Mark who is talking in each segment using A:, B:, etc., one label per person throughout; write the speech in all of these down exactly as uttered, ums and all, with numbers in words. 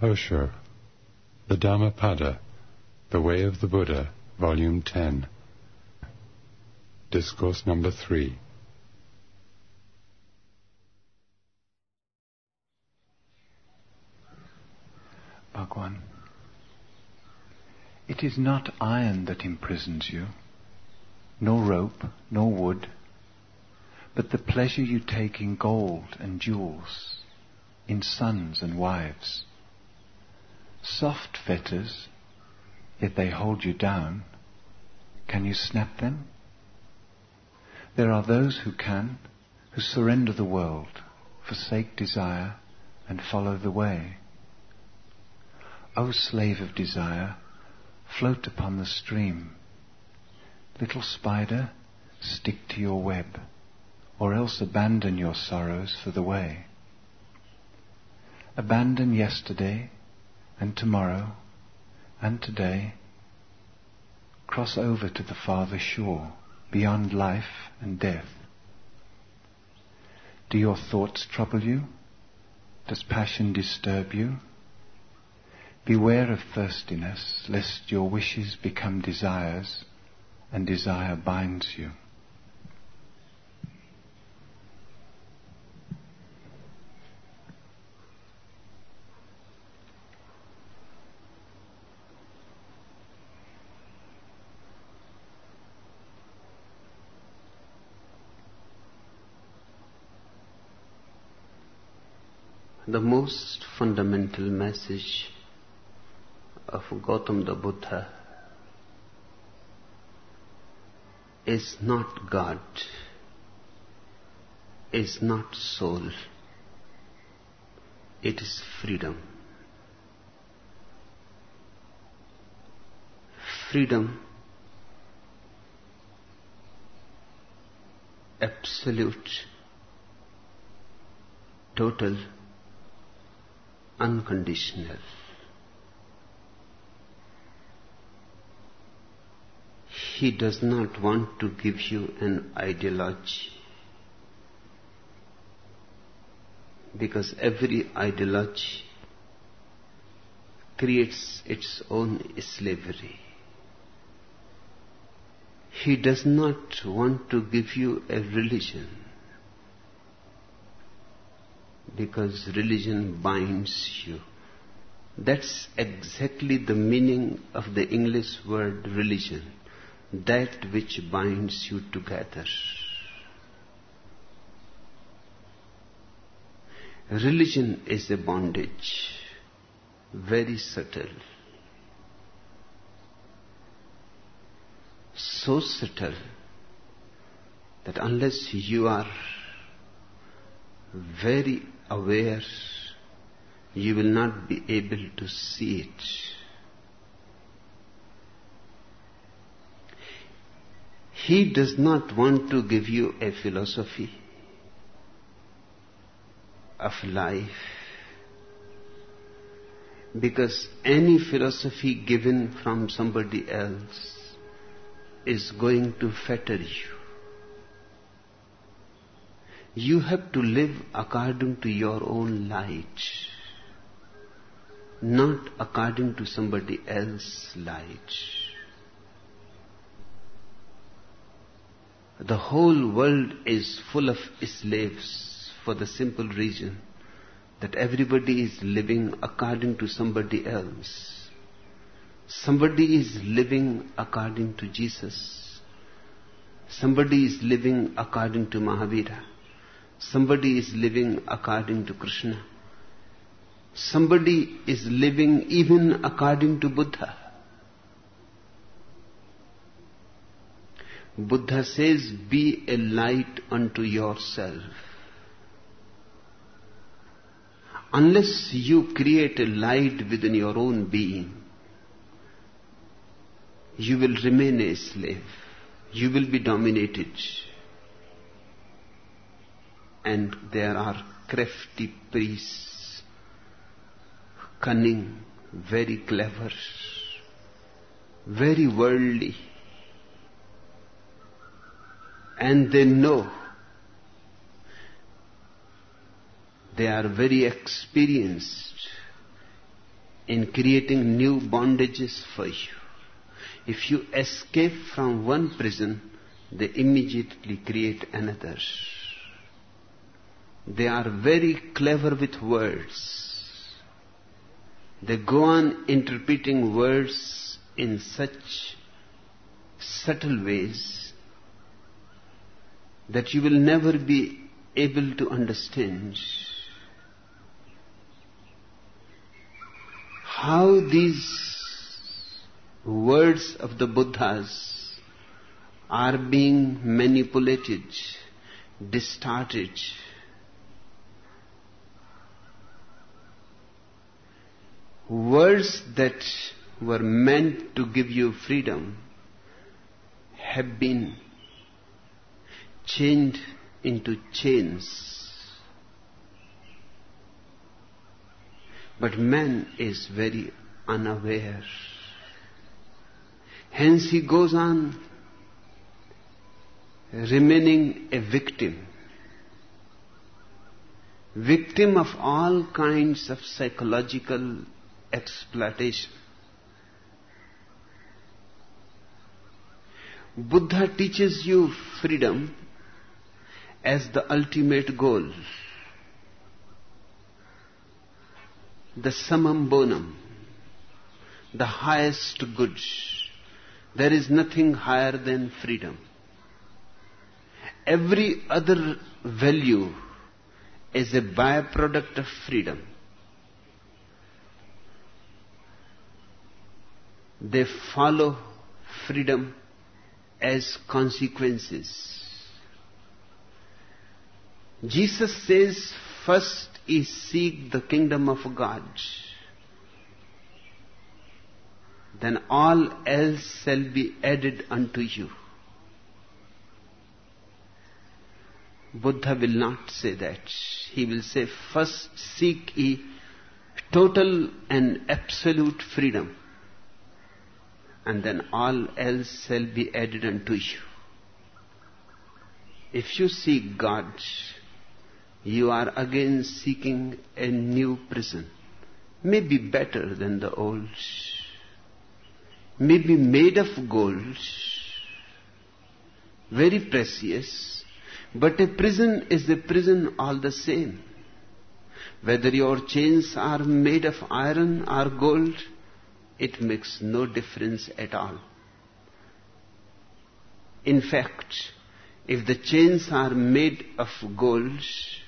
A: Osho, The Dhammapada, The Way of the Buddha, Volume ten. Discourse number three.
B: Bhagwan, it is not iron that imprisons you, nor rope, nor wood, but the pleasure you take in gold and jewels, in sons and wives. Soft fetters, yet they hold you down. Can you snap them? There are those who can, who surrender the world, forsake desire, and follow the way. O slave of desire, float upon the stream. Little spider, stick to your web, or else abandon your sorrows for the way. Abandon yesterday, and tomorrow, and today. Cross over to the farther shore, beyond life and death. Do your thoughts trouble you? Does passion disturb you? Beware of thirstiness, lest your wishes become desires, and desire binds you.
C: The most fundamental message of Gautama the Buddha is not God, is not soul, it is freedom. Freedom, absolute, total, unconditional. He does not want to give you an ideology, because every ideology creates its own slavery. He does not want to give you a religion, because religion binds you. That's exactly the meaning of the English word religion, that which binds you together. Religion is a bondage, very subtle, so subtle that unless you are very aware, you will not be able to see it. He does not want to give you a philosophy of life, because any philosophy given from somebody else is going to fetter you. You have to live according to your own light, not according to somebody else's light. The whole world is full of slaves for the simple reason that everybody is living according to somebody else. Somebody is living according to Jesus. Somebody is living according to Mahavira. Somebody is living according to Krishna. Somebody is living even according to Buddha. Buddha says, be a light unto yourself. Unless you create a light within your own being, you will remain a slave. You will be dominated. And there are crafty priests, cunning, very clever, very worldly, and they know, they are very experienced in creating new bondages for you. If you escape from one prison, they immediately create another. They are very clever with words. They go on interpreting words in such subtle ways that you will never be able to understand how these words of the Buddhas are being manipulated, distorted. Words that were meant to give you freedom have been chained into chains. But man is very unaware. Hence he goes on remaining a victim. Victim of all kinds of psychological exploitation. Buddha teaches you freedom as the ultimate goal, the summum bonum, the highest good. There is nothing higher than freedom. Every other value is a byproduct of freedom. They follow freedom as consequences. Jesus says, first is seek the kingdom of God, then all else shall be added unto you. Buddha will not say that. He will say, first seek ye total and absolute freedom, and then all else shall be added unto you. If you seek God, you are again seeking a new prison, maybe better than the old, maybe made of gold, very precious, but a prison is a prison all the same. Whether your chains are made of iron or gold, it makes no difference at all. In fact, if the chains are made of gold,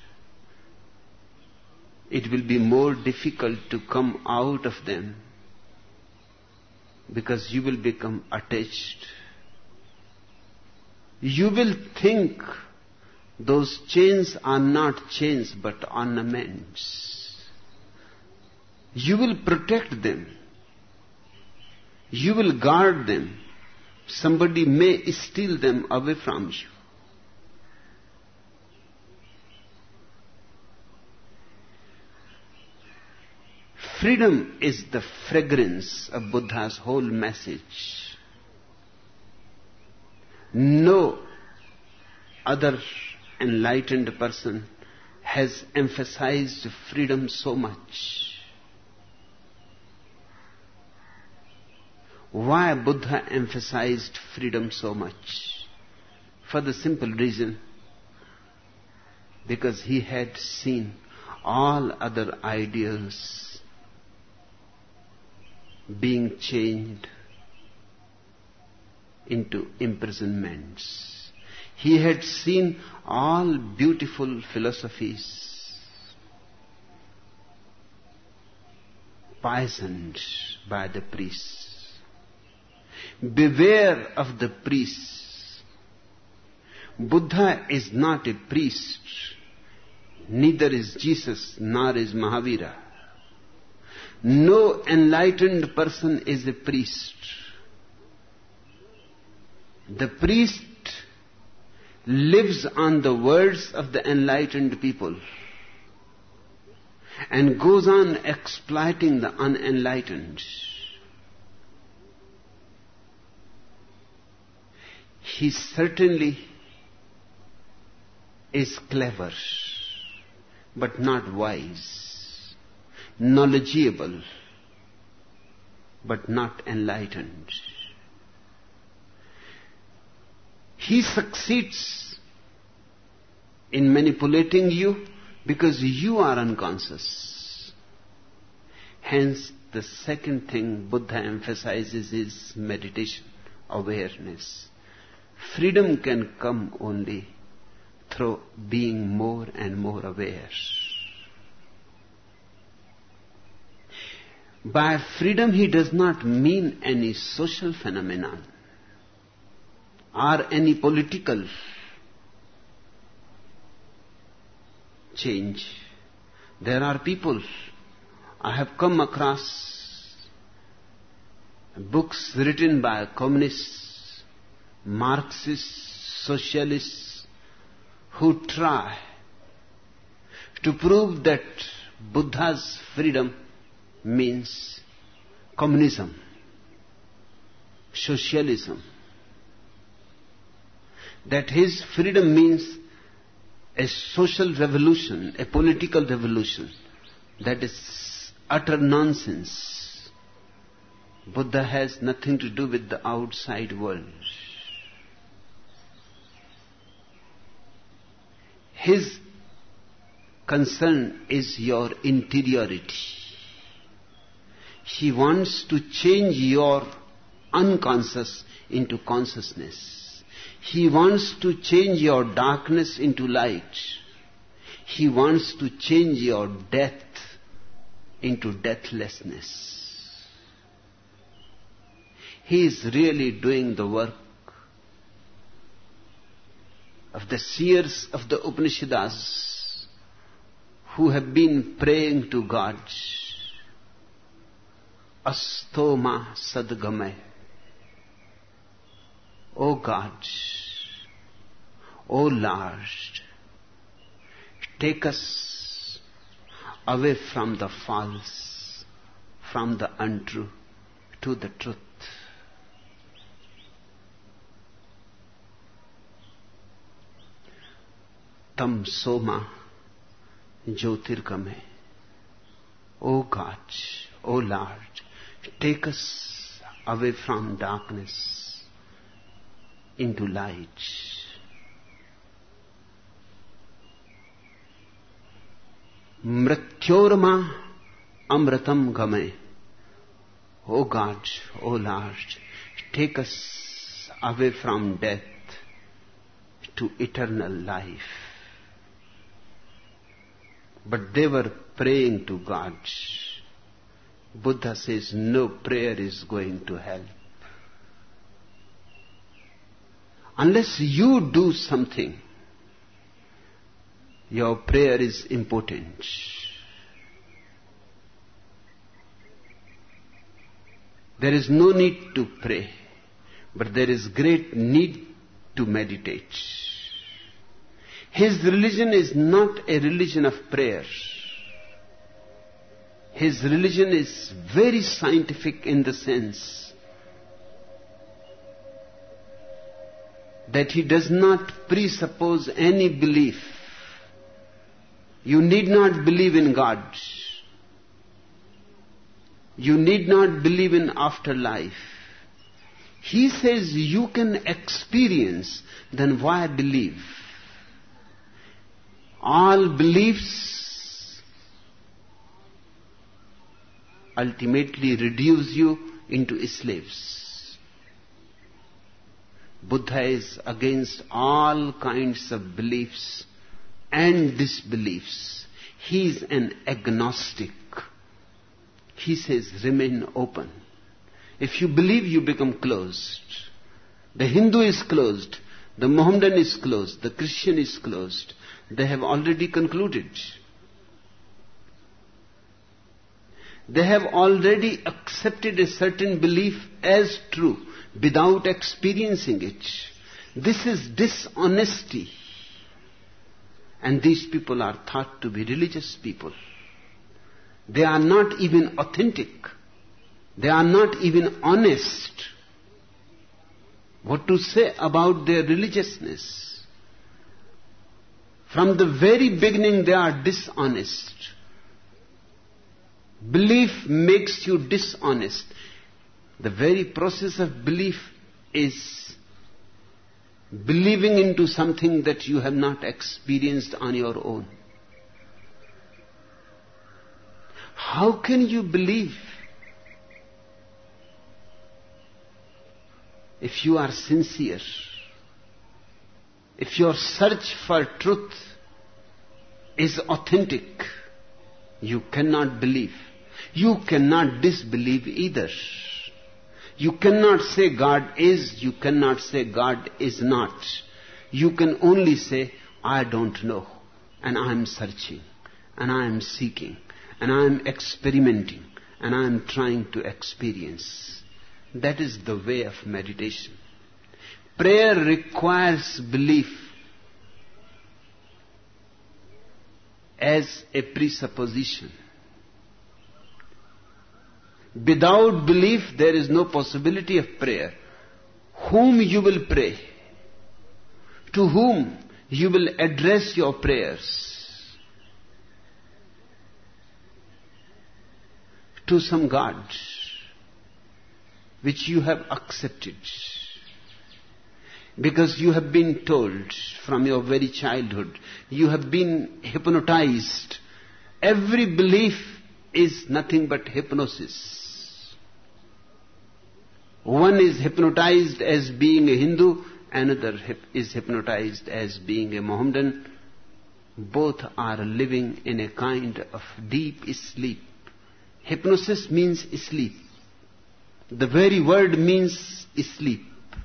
C: it will be more difficult to come out of them, because you will become attached. You will think those chains are not chains but ornaments. You will protect them. You will guard them. Somebody may steal them away from you. Freedom is the fragrance of Buddha's whole message. No other enlightened person has emphasized freedom so much. Why Buddha emphasized freedom so much? For the simple reason, because he had seen all other ideals being chained into imprisonments. He had seen all beautiful philosophies poisoned by the priests. Beware of the priests. Buddha is not a priest, neither is Jesus, nor is Mahavira. No enlightened person is a priest. The priest lives on the words of the enlightened people and goes on exploiting the unenlightened. He certainly is clever, but not wise, knowledgeable, but not enlightened. He succeeds in manipulating you because you are unconscious. Hence, the second thing Buddha emphasizes is meditation, awareness. Freedom can come only through being more and more aware. By freedom, he does not mean any social phenomenon or any political change. There are people, I have come across books written by communists, Marxists, socialists, who try to prove that Buddha's freedom means communism, socialism. That his freedom means a social revolution, a political revolution. That is utter nonsense. Buddha has nothing to do with the outside world. His concern is your interiority. He wants to change your unconscious into consciousness. He wants to change your darkness into light. He wants to change your death into deathlessness. He is really doing the work of the seers of the Upanishads who have been praying to God. Astoma Sadgamay. O God, O Lord, take us away from the false, from the untrue, to the truth. Tam Soma Jyotirgame. O God, O Lord, take us away from darkness into light. Mrityorma amratam game. O God, O Lord, take us away from death to eternal life. But they were praying to God. Buddha says no prayer is going to help. Unless you do something, your prayer is impotent. There is no need to pray, but there is great need to meditate. His religion is not a religion of prayer. His religion is very scientific in the sense that he does not presuppose any belief. You need not believe in God. You need not believe in afterlife. He says you can experience, then why believe? All beliefs ultimately reduce you into slaves. Buddha is against all kinds of beliefs and disbeliefs. He is an agnostic. He says, remain open. If you believe, you become closed. The Hindu is closed. The Mohammedan is closed. The Christian is closed. They have already concluded. They have already accepted a certain belief as true without experiencing it. This is dishonesty. And these people are thought to be religious people. They are not even authentic. They are not even honest. What to say about their religiousness? From the very beginning they are dishonest. Belief makes you dishonest. The very process of belief is believing into something that you have not experienced on your own. How can you believe if you are sincere? If your search for truth is authentic, you cannot believe. You cannot disbelieve either. You cannot say God is, you cannot say God is not. You can only say, I don't know, and I am searching, and I am seeking, and I am experimenting, and I am trying to experience. That is the way of meditation. Prayer requires belief as a presupposition. Without belief, there is no possibility of prayer. Whom you will pray? To whom you will address your prayers? To some God which you have accepted. Because you have been told from your very childhood, you have been hypnotized. Every belief is nothing but hypnosis. One is hypnotized as being a Hindu, another is hypnotized as being a Mohammedan. Both are living in a kind of deep sleep. Hypnosis means sleep. The very word means sleep.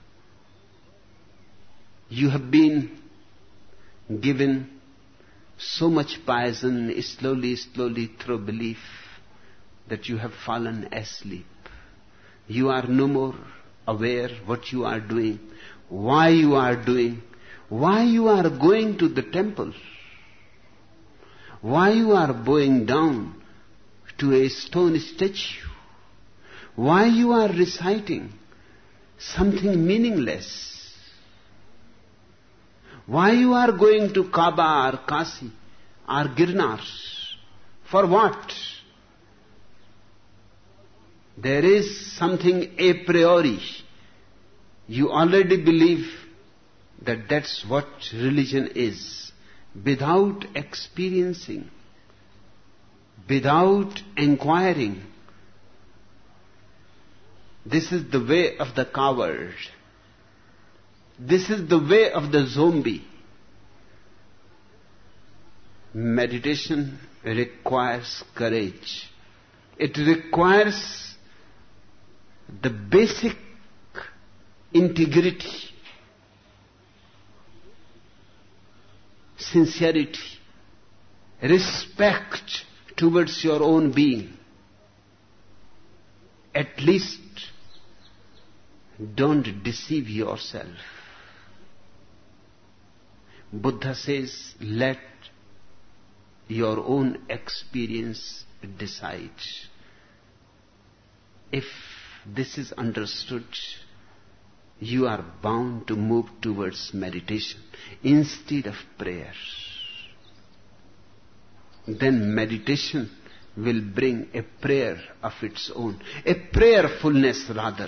C: You have been given so much poison slowly, slowly through belief that you have fallen asleep. You are no more aware what you are doing, why you are doing, why you are going to the temple, why you are bowing down to a stone statue, why you are reciting something meaningless, why you are going to Kaaba or Kasi or Girnar. For what? There is something a priori. You already believe that that's what religion is. Without experiencing, without inquiring. This is the way of the coward. This is the way of the zombie. Meditation requires courage. It requires the basic integrity, sincerity, respect towards your own being. At least don't deceive yourself. Buddha says, let your own experience decide. If this is understood, you are bound to move towards meditation instead of prayer. Then meditation will bring a prayer of its own, a prayerfulness rather.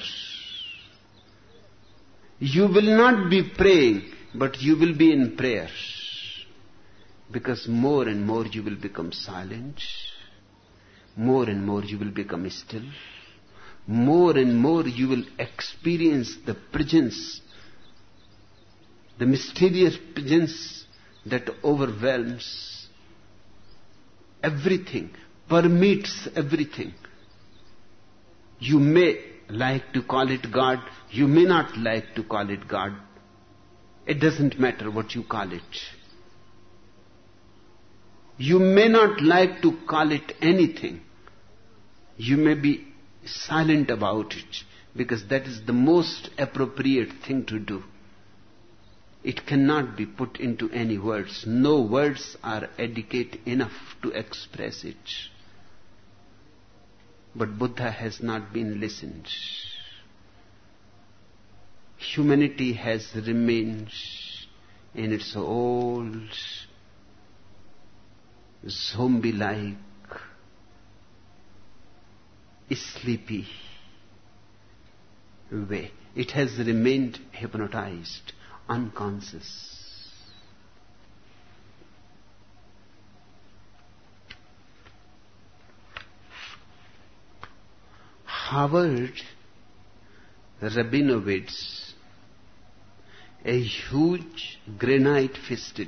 C: You will not be praying, but you will be in prayer. Because more and more you will become silent, more and more you will become still, more and more you will experience the presence, the mysterious presence that overwhelms everything, permeates everything. You may like to call it God, you may not like to call it God. It doesn't matter what you call it. You may not like to call it anything. You may be silent about it, because that is the most appropriate thing to do. It cannot be put into any words. No words are adequate enough to express it. But Buddha has not been listened. Humanity has remained in its old, zombie-like, sleepy, way. It has remained hypnotized, unconscious. Howard Rabinowitz, a huge granite-fisted,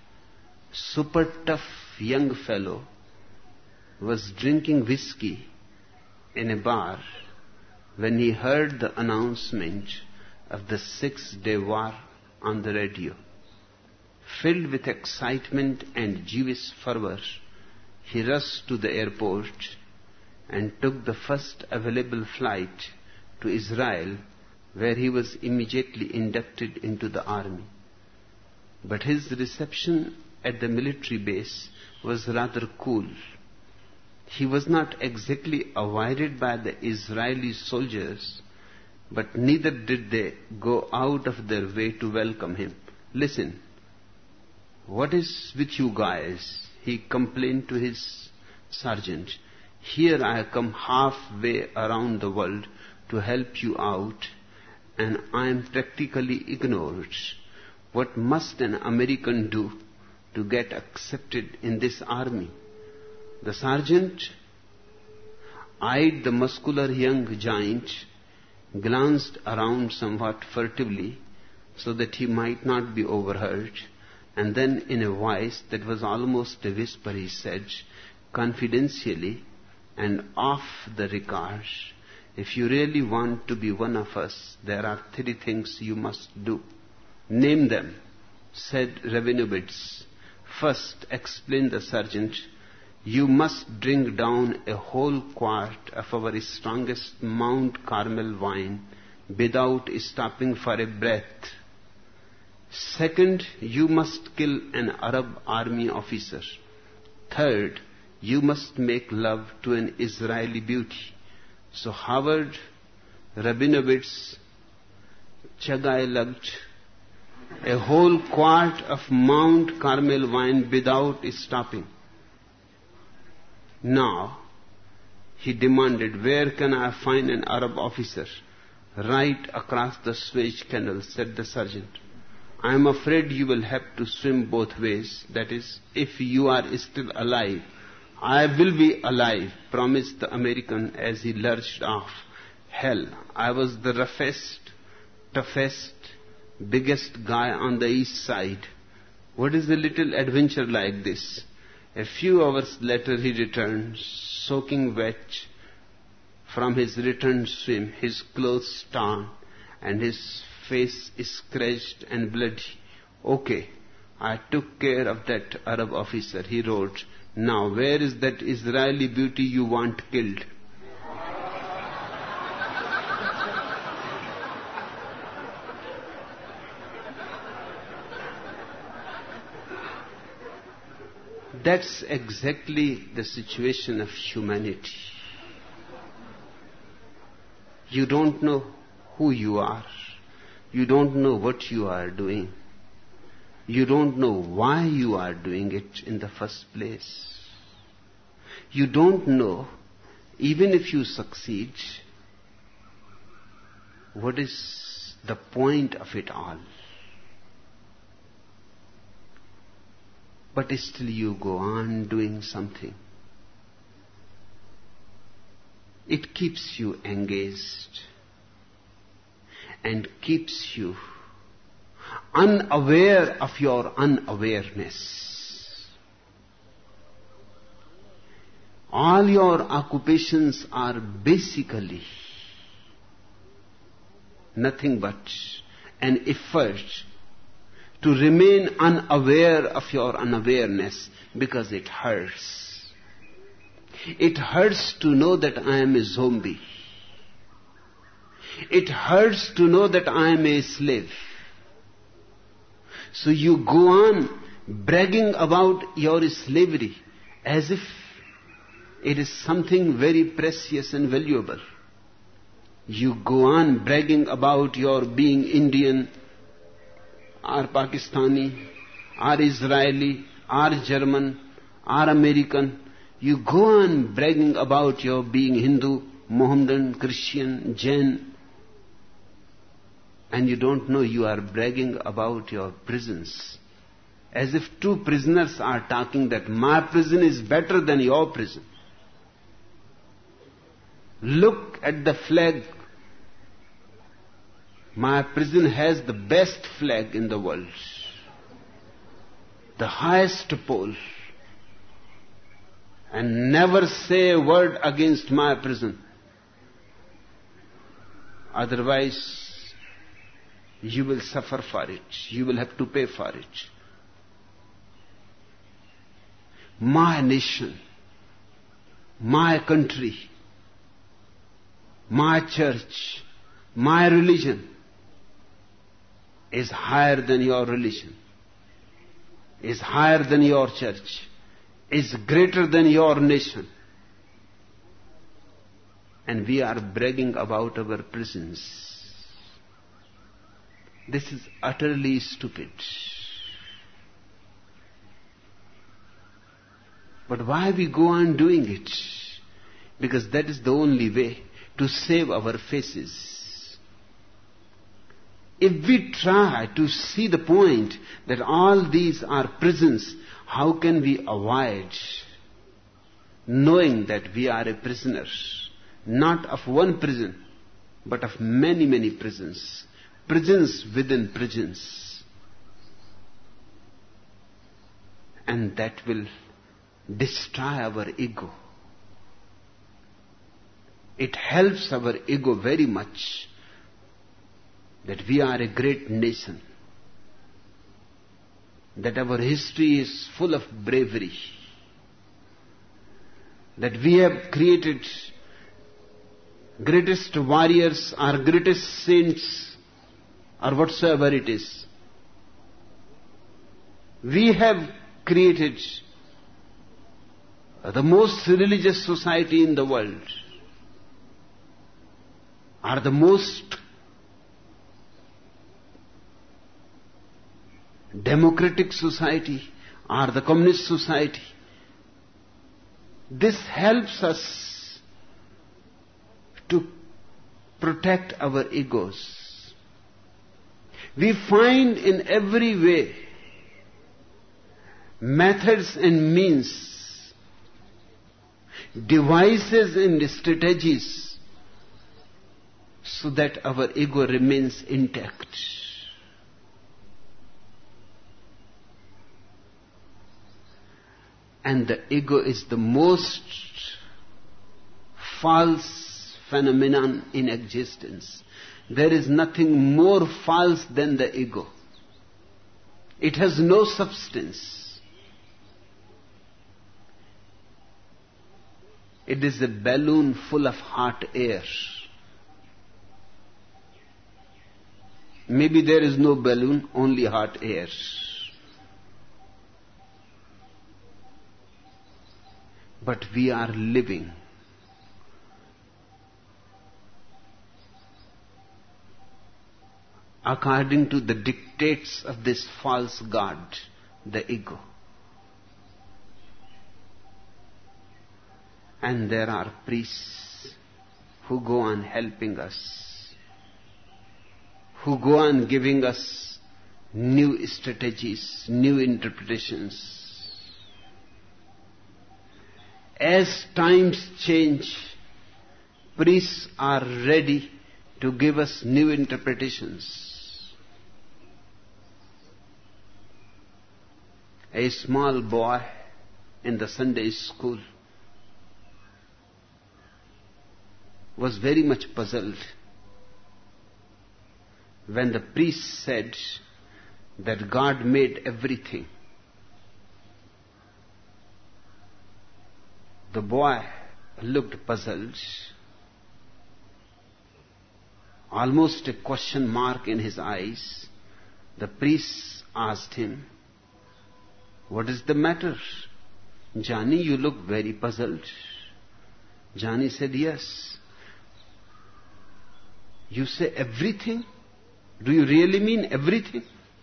C: super tough young fellow, was drinking whiskey in a bar when he heard the announcement of the Six-Day War on the radio. Filled with excitement and Jewish fervor, he rushed to the airport and took the first available flight to Israel, where he was immediately inducted into the army. But his reception at the military base was rather cool. He was not exactly avoided by the Israeli soldiers, but neither did they go out of their way to welcome him. Listen, what is with you guys? He complained to his sergeant. Here I come halfway around the world to help you out, and I am practically ignored. What must an American do to get accepted in this army? The sergeant eyed the muscular young giant, glanced around somewhat furtively so that he might not be overheard, and then in a voice that was almost a whisper he said, confidentially and off the record, if you really want to be one of us, there are three things you must do. Name them, said Rabinowitz. First, explained the sergeant, you must drink down a whole quart of our strongest Mount Carmel wine without stopping for a breath. Second, you must kill an Arab army officer. Third, you must make love to an Israeli beauty. So Howard Rabinowitz chagay-lugged a whole quart of Mount Carmel wine without stopping. Now, he demanded, where can I find an Arab officer? Right across the Suez Canal, said the sergeant. I am afraid you will have to swim both ways. That is, if you are still alive. I will be alive, promised the American as he lurched off. Hell, I was the roughest, toughest, biggest guy on the east side. What is a little adventure like this? A few hours later he returned, soaking wet from his return swim, his clothes torn, and his face scratched and bloody. Okay, I took care of that Arab officer, he wrote. Now, where is that Israeli beauty you want killed? That's exactly the situation of humanity. You don't know who you are. You don't know what you are doing. You don't know why you are doing it in the first place. You don't know, even if you succeed, what is the point of it all. But still you go on doing something. It keeps you engaged and keeps you unaware of your unawareness. All your occupations are basically nothing but an effort to remain unaware of your unawareness, because it hurts. It hurts to know that I am a zombie. It hurts to know that I am a slave. So you go on bragging about your slavery as if it is something very precious and valuable. You go on bragging about your being Indian, or Pakistani, or Israeli, or German, or American. You go on bragging about your being Hindu, Mohammedan, Christian, Jain, and you don't know you are bragging about your prisons. As if two prisoners are talking that my prison is better than your prison. Look at the flag. My prison has the best flag in the world. The highest pole. And never say a word against my prison. Otherwise, you will suffer for it. You will have to pay for it. My nation, my country, my church, my religion is higher than your religion, is higher than your church, is greater than your nation. And we are bragging about our prisons. This is utterly stupid. But why we go on doing it? Because that is the only way to save our faces. If we try to see the point that all these are prisons, how can we avoid knowing that we are a prisoner, not of one prison, but of many, many prisons, prisons within prisons. And that will destroy our ego. It helps our ego very much that we are a great nation, that our history is full of bravery, that we have created greatest warriors or greatest saints or whatsoever it is. We have created the most religious society in the world, or the most democratic society, or the communist society. This helps us to protect our egos. We find in every way methods and means, devices and strategies, so that our ego remains intact. And the ego is the most false phenomenon in existence. There is nothing more false than the ego. It has no substance. It is a balloon full of hot air. Maybe there is no balloon, only hot air. But we are living according to the dictates of this false god, the ego. And there are priests who go on helping us, who go on giving us new strategies, new interpretations. As times change, priests are ready to give us new interpretations. A small boy in the Sunday school was very much puzzled when the priest said that God made everything. The boy looked puzzled, almost a question mark in his eyes. The priest asked him, "What is the matter? Johnny, you look very puzzled." Johnny said, "Yes." "You say everything? Do you really mean everything?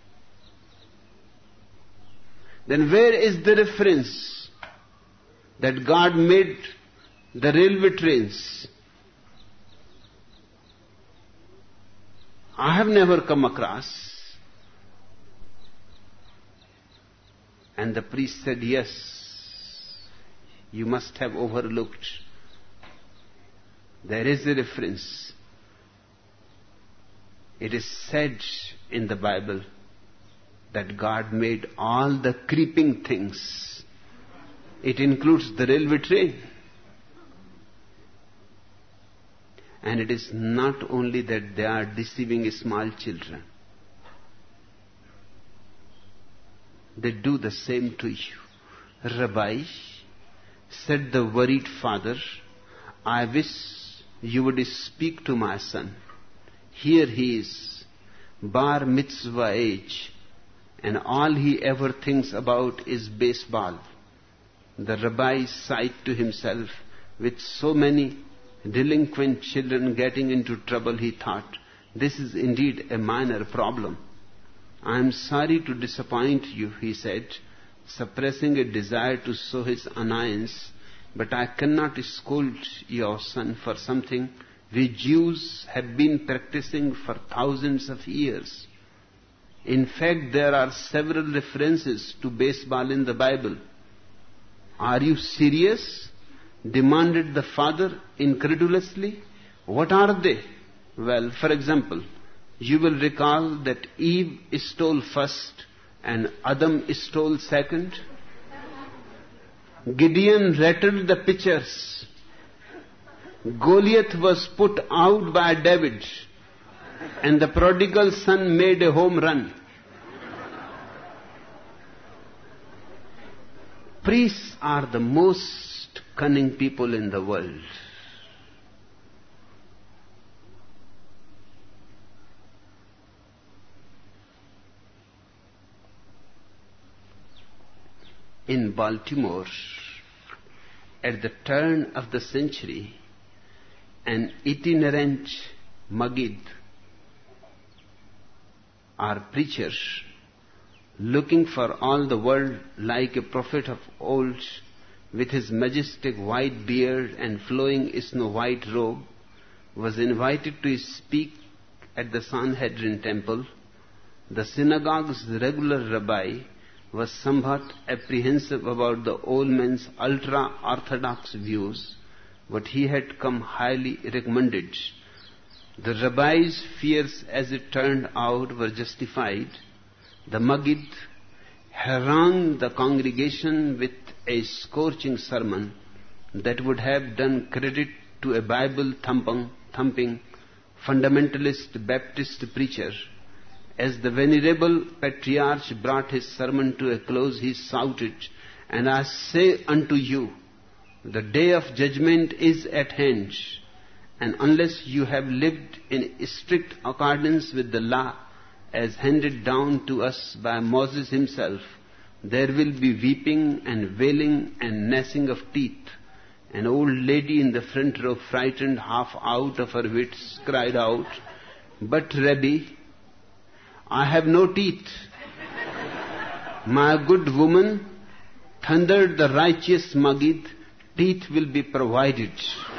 C: Then where is the reference that God made the railway trains? I have never come across. And the priest said, yes, you must have overlooked. There is a reference. It is said in the Bible that God made all the creeping things. It includes the railway train. And it is not only that they are deceiving small children. They do the same to you. Rabbi, said the worried father, I wish you would speak to my son. Here he is, bar mitzvah age, and all he ever thinks about is baseball. The rabbi sighed to himself, with so many delinquent children getting into trouble, he thought, this is indeed a minor problem. I am sorry to disappoint you, he said, suppressing a desire to show his annoyance, but I cannot scold your son for something we Jews have been practicing for thousands of years. In fact, there are several references to baseball in the Bible. Are you serious? Demanded the father incredulously. What are they? Well, for example, you will recall that Eve stole first and Adam stole second. Gideon rattled the pitchers. Goliath was put out by David, and the prodigal son made a home run. Priests are the most cunning people in the world. In Baltimore, at the turn of the century, an itinerant Maggid, or preacher, looking for all the world like a prophet of old, with his majestic white beard and flowing snow-white robe, was invited to speak at the Sanhedrin temple. The synagogue's regular rabbi was somewhat apprehensive about the old man's ultra-orthodox views, but he had come highly recommended. The rabbi's fears, as it turned out, were justified. The Maggid harangued the congregation with a scorching sermon that would have done credit to a Bible-thumping, thumping, fundamentalist Baptist preacher. As the venerable patriarch brought his sermon to a close, he shouted, "And I say unto you, the day of judgment is at hand, and unless you have lived in strict accordance with the law as handed down to us by Moses himself, there will be weeping and wailing and gnashing of teeth." An old lady in the front row, frightened half out of her wits, cried out, "But Rabbi, I have no teeth." "My good woman," thundered the righteous Maggid, "teeth will be provided."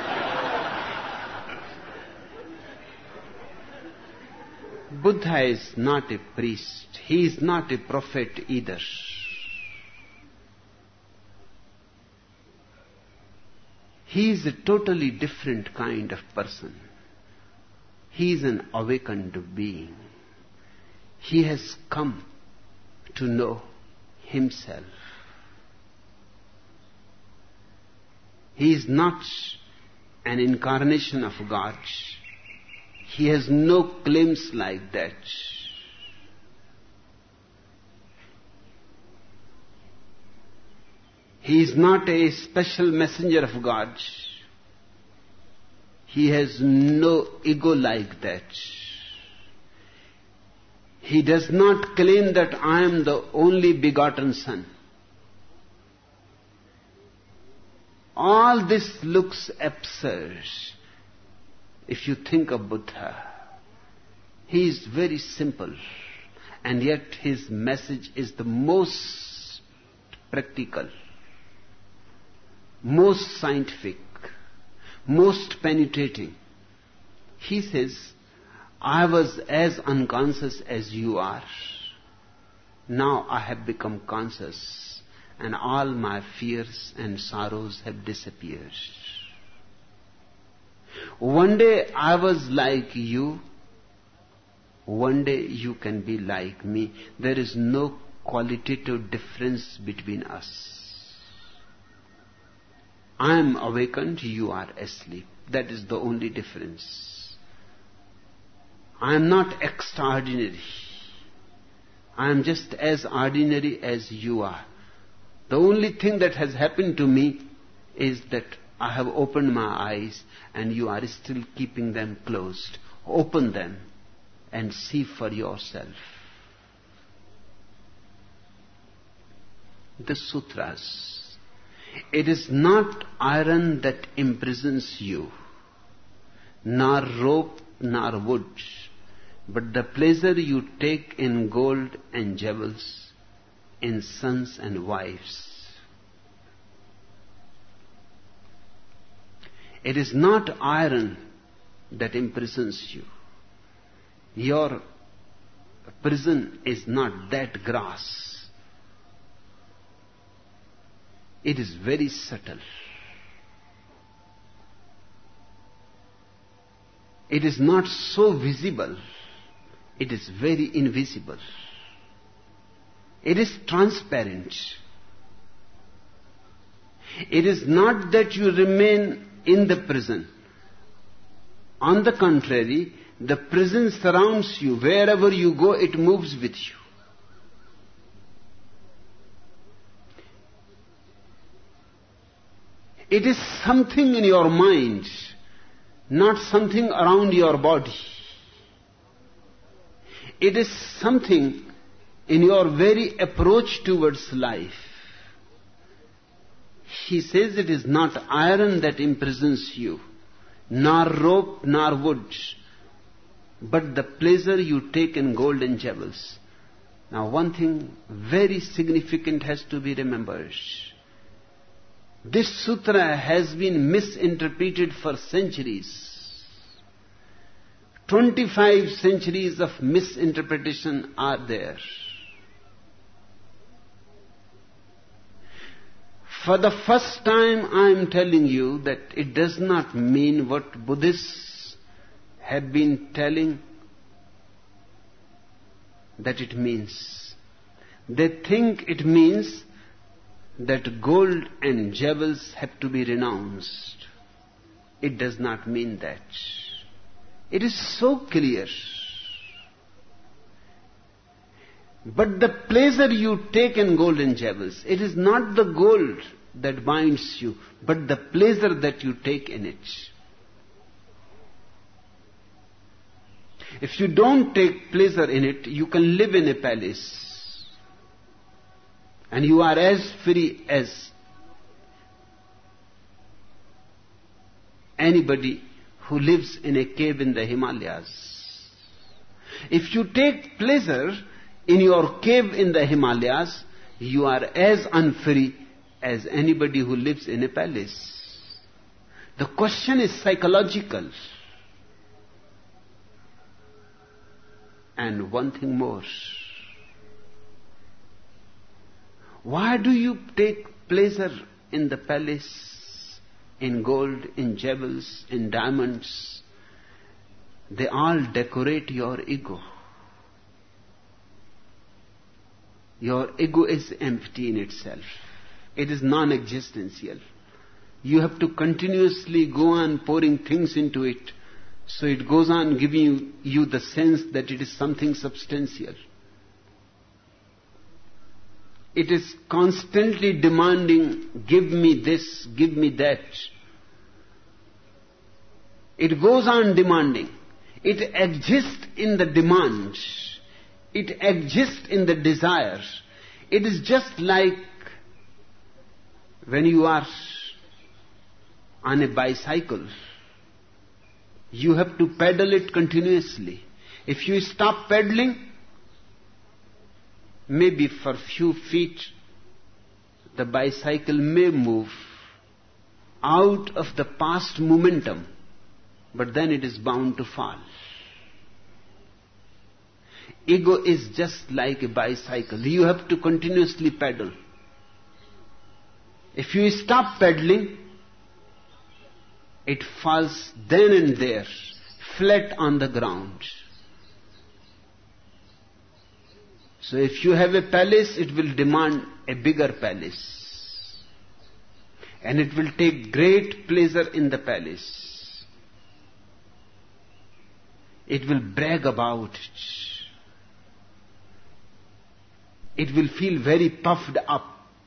C: Buddha is not a priest. He is not a prophet either. He is a totally different kind of person. He is an awakened being. He has come to know himself. He is not an incarnation of God. He has no claims like that. He is not a special messenger of God. He has no ego like that. He does not claim that I am the only begotten son. All this looks absurd if you think of Buddha. He is very simple, and yet his message is the most practical, most scientific, most penetrating. He says, I was as unconscious as you are. Now I have become conscious, and all my fears and sorrows have disappeared. One day I was like you. One day you can be like me. There is no qualitative difference between us. I am awakened, you are asleep. That is the only difference. I am not extraordinary. I am just as ordinary as you are. The only thing that has happened to me is that I have opened my eyes and you are still keeping them closed. Open them and see for yourself. The sutras. It is not iron that imprisons you, nor rope nor wood, but the pleasure you take in gold and jewels, in sons and wives. It is not iron that imprisons you. Your prison is not that grass. It is very subtle. It is not so visible. It is very invisible. It is transparent. It is not that you remain in the prison. On the contrary, the prison surrounds you. Wherever you go, it moves with you. It is something in your mind, not something around your body. It is something in your very approach towards life. He says it is not iron that imprisons you, nor rope nor wood, but the pleasure you take in gold and jewels. Now one thing very significant has to be remembered. This sutra has been misinterpreted for centuries. Twenty-five centuries of misinterpretation are there. For the first time I am telling you that it does not mean what Buddhists have been telling that it means. They think it means that gold and jewels have to be renounced. It does not mean that. It is so clear. But the pleasure you take in gold and jewels, it is not the gold that binds you, but the pleasure that you take in it. If you don't take pleasure in it, you can live in a palace. And you are as free as anybody who lives in a cave in the Himalayas. If you take pleasure in your cave in the Himalayas, you are as unfree as anybody who lives in a palace. The question is psychological. And one thing more. Why do you take pleasure in the palace, in gold, in jewels, in diamonds? They all decorate your ego. Your ego is empty in itself. It is non-existential. You have to continuously go on pouring things into it, so it goes on giving you, you the sense that it is something substantial. It is constantly demanding, give me this, give me that. It goes on demanding. It exists in the demand. It exists in the desire. It is just like when you are on a bicycle. You have to pedal it continuously. If you stop pedaling, maybe for few feet, the bicycle may move out of the past momentum, but then it is bound to fall. ego is just like a bicycle. You have to continuously pedal. If you stop pedaling, it falls then and there, flat on the ground. So if you have a palace, it will demand a bigger palace. And it will take great pleasure in the palace. It will brag about it. It will feel very puffed up.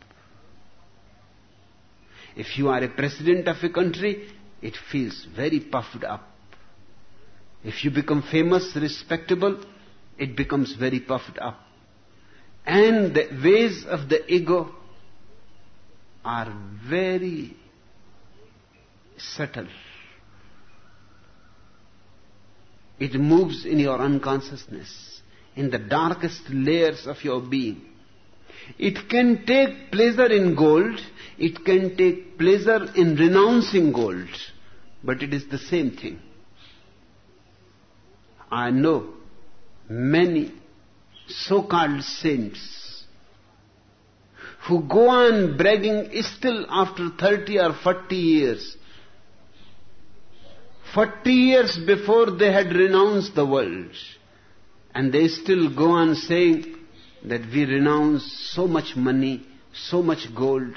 C: If you are a president of a country, it feels very puffed up. If you become famous, respectable, it becomes very puffed up. And the ways of the ego are very subtle. It moves in your unconsciousness, in the darkest layers of your being. It can take pleasure in gold, it can take pleasure in renouncing gold, but it is the same thing. I know many so-called saints who go on bragging still after thirty or forty years. Forty years before they had renounced the world, and they still go on saying that we renounce so much money, so much gold.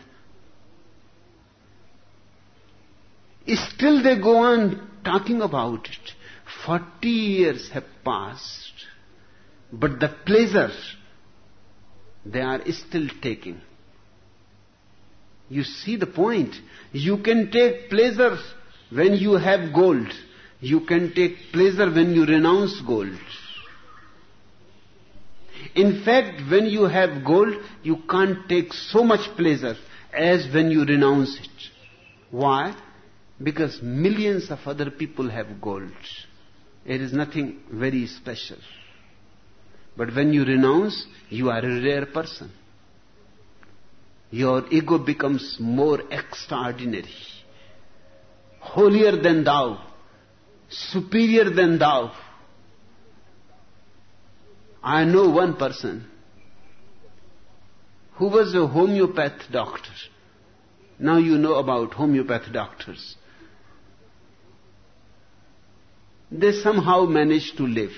C: Still they go on talking about it. Forty years have passed, but the pleasure they are still taking. You see the point. You can take pleasure when you have gold. You can take pleasure when you renounce gold. In fact, when you have gold, you can't take so much pleasure as when you renounce it. Why? Because millions of other people have gold. It is nothing very special. But when you renounce, you are a rare person. Your ego becomes more extraordinary, holier than thou, superior than thou. I know one person who was a homeopath doctor. Now you know about homeopath doctors. They somehow managed to live.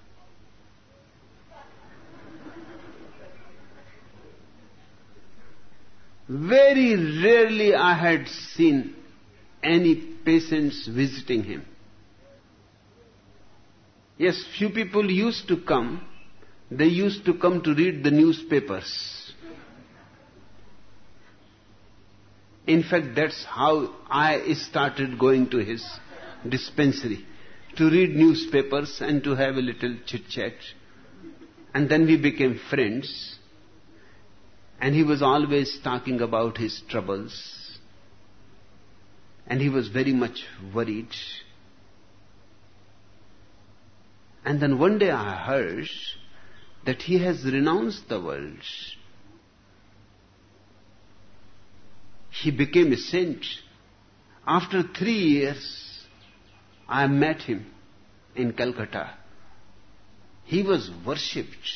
C: Very rarely I had seen any patients visiting him. Yes, few people used to come. They used to come to read the newspapers. In fact, that's how I started going to his dispensary, to read newspapers and to have a little chit-chat. And then we became friends. And he was always talking about his troubles. And he was very much worried. And then one day I heard that he has renounced the world. He became a saint. After three years, I met him in Calcutta. He was worshipped.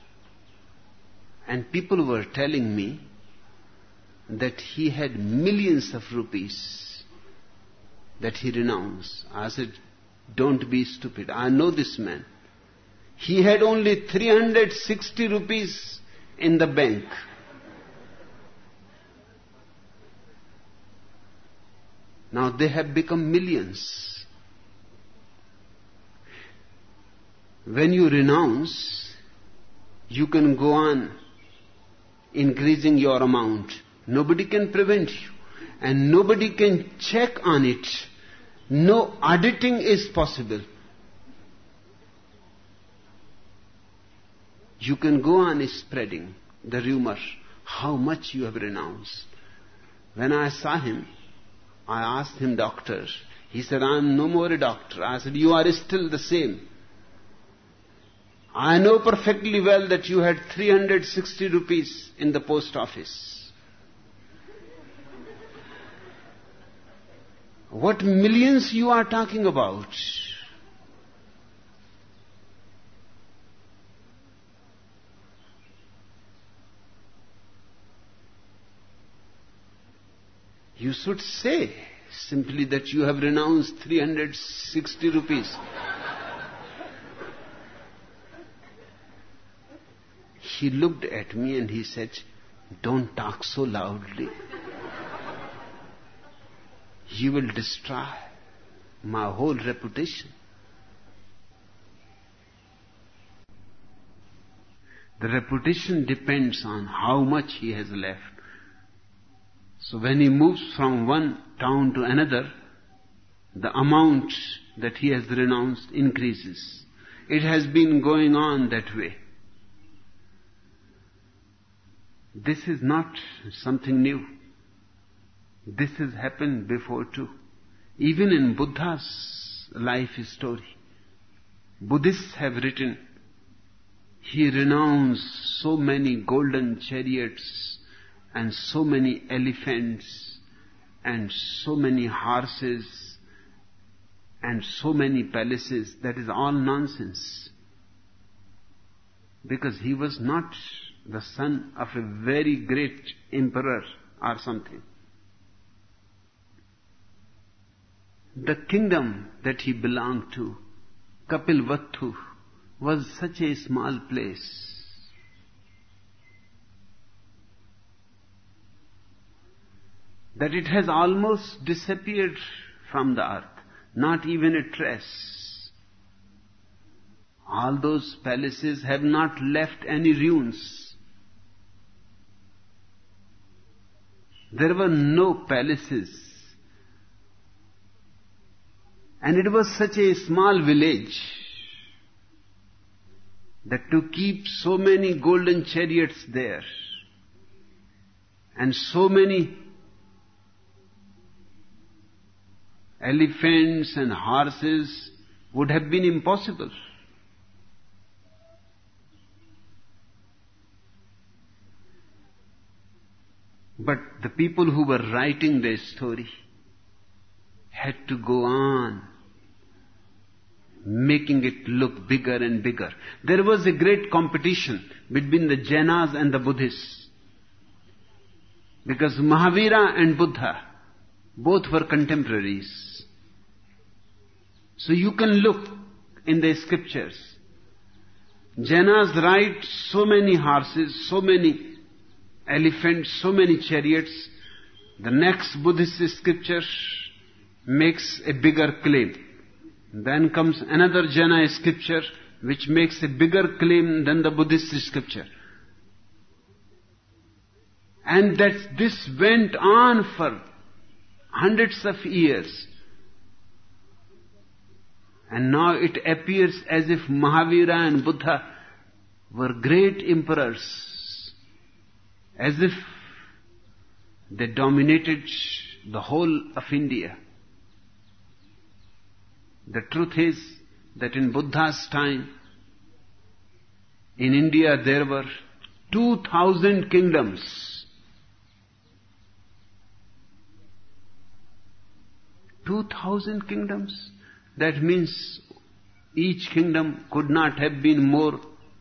C: And people were telling me that he had millions of rupees that he renounced. I said, don't be stupid. I know this man. He had only three hundred sixty rupees in the bank. Now they have become millions. When you renounce, you can go on increasing your amount. Nobody can prevent you. And nobody can check on it. No auditing is possible. You can go on spreading the rumor how much you have renounced. When I saw him, I asked him, doctor. He said, I am no more a doctor. I said, you are still the same. I know perfectly well that you had three hundred sixty rupees in the post office. What millions you are talking about? You should say simply that you have renounced three hundred sixty rupees. He looked at me and he said, "Don't talk so loudly. You will destroy my whole reputation." The reputation depends on how much he has left. So when he moves from one town to another, the amount that he has renounced increases. It has been going on that way. This is not something new. This has happened before too. Even in Buddha's life story, Buddhists have written, he renounced so many golden chariots and so many elephants and so many horses and so many palaces. That is all nonsense. Because he was not the son of a very great emperor or something. The kingdom that he belonged to, Kapilvatthu, was such a small place. That it has almost disappeared from the earth, not even a trace. All those palaces have not left any ruins. There were no palaces. And it was such a small village that to keep so many golden chariots there and so many elephants and horses would have been impossible. But the people who were writing their story had to go on making it look bigger and bigger. There was a great competition between the Jainas and the Buddhists, because Mahavira and Buddha both were contemporaries. So you can look in the scriptures. Jainas write so many horses, so many elephants, so many chariots. The next Buddhist scripture makes a bigger claim. Then comes another Jaina scripture which makes a bigger claim than the Buddhist scripture. And that this went on for hundreds of years. And now it appears as if Mahavira and Buddha were great emperors, as if they dominated the whole of India. The truth is that in Buddha's time, in India there were two thousand kingdoms. Two thousand kingdoms? That means each kingdom could not have been more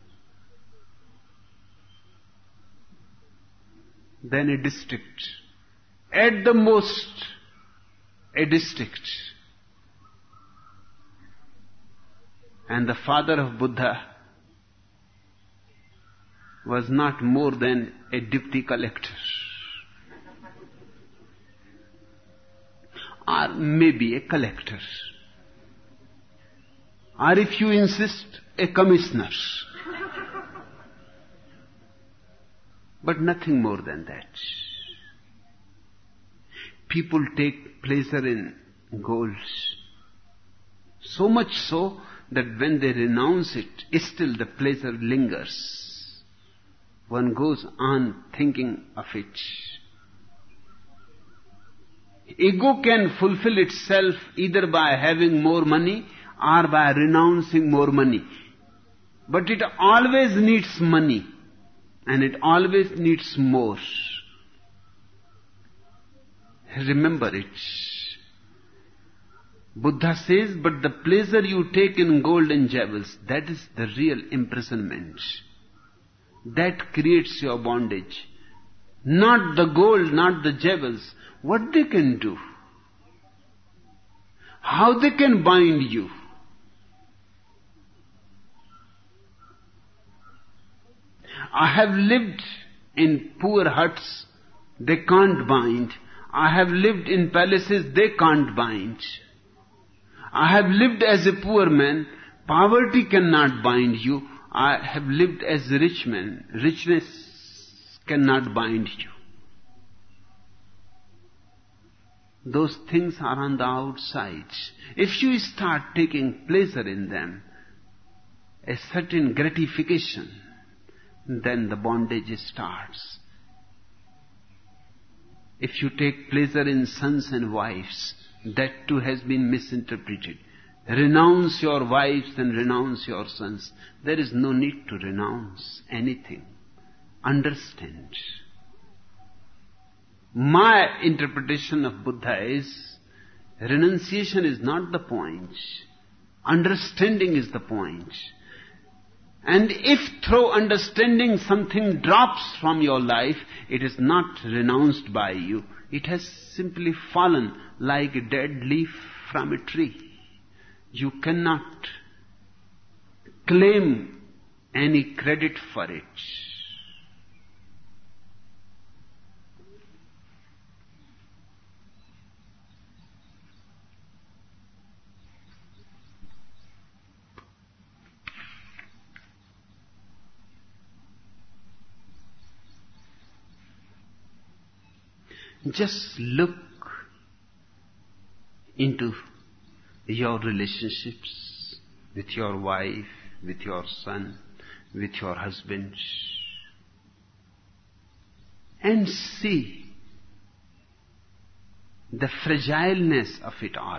C: than a district. At the most, a district. And the father of Buddha was not more than a deputy collector. Or maybe a collector. Or if you insist, a commissioner. But nothing more than that. People take pleasure in gold. So much so that when they renounce it, still the pleasure lingers. One goes on thinking of it. Ego can fulfill itself either by having more money or by renouncing more money. But it always needs money, and it always needs more. Remember it. Buddha says, but the pleasure you take in gold and jewels, that is the real imprisonment. That creates your bondage. Not the gold, not the jewels. what they can do, how they can bind you. I have lived in poor huts, they can't bind. I have lived in palaces, they can't bind. I have lived as a poor man, poverty cannot bind you. I have lived as a rich man, richness cannot bind you. Those things are on the outside. If you start taking pleasure in them, a certain gratification, then the bondage starts. If you take pleasure in sons and wives, that too has been misinterpreted. Renounce your wives and renounce your sons. There is no need to renounce anything. Understand. My interpretation of Buddha is, renunciation is not the point. Understanding is the point. And if through understanding something drops from your life, it is not renounced by you. It has simply fallen like a dead leaf from a tree. You cannot claim any credit for it. Just look into your relationships with your wife, with your son, with your husband, and see the fragileness of it all.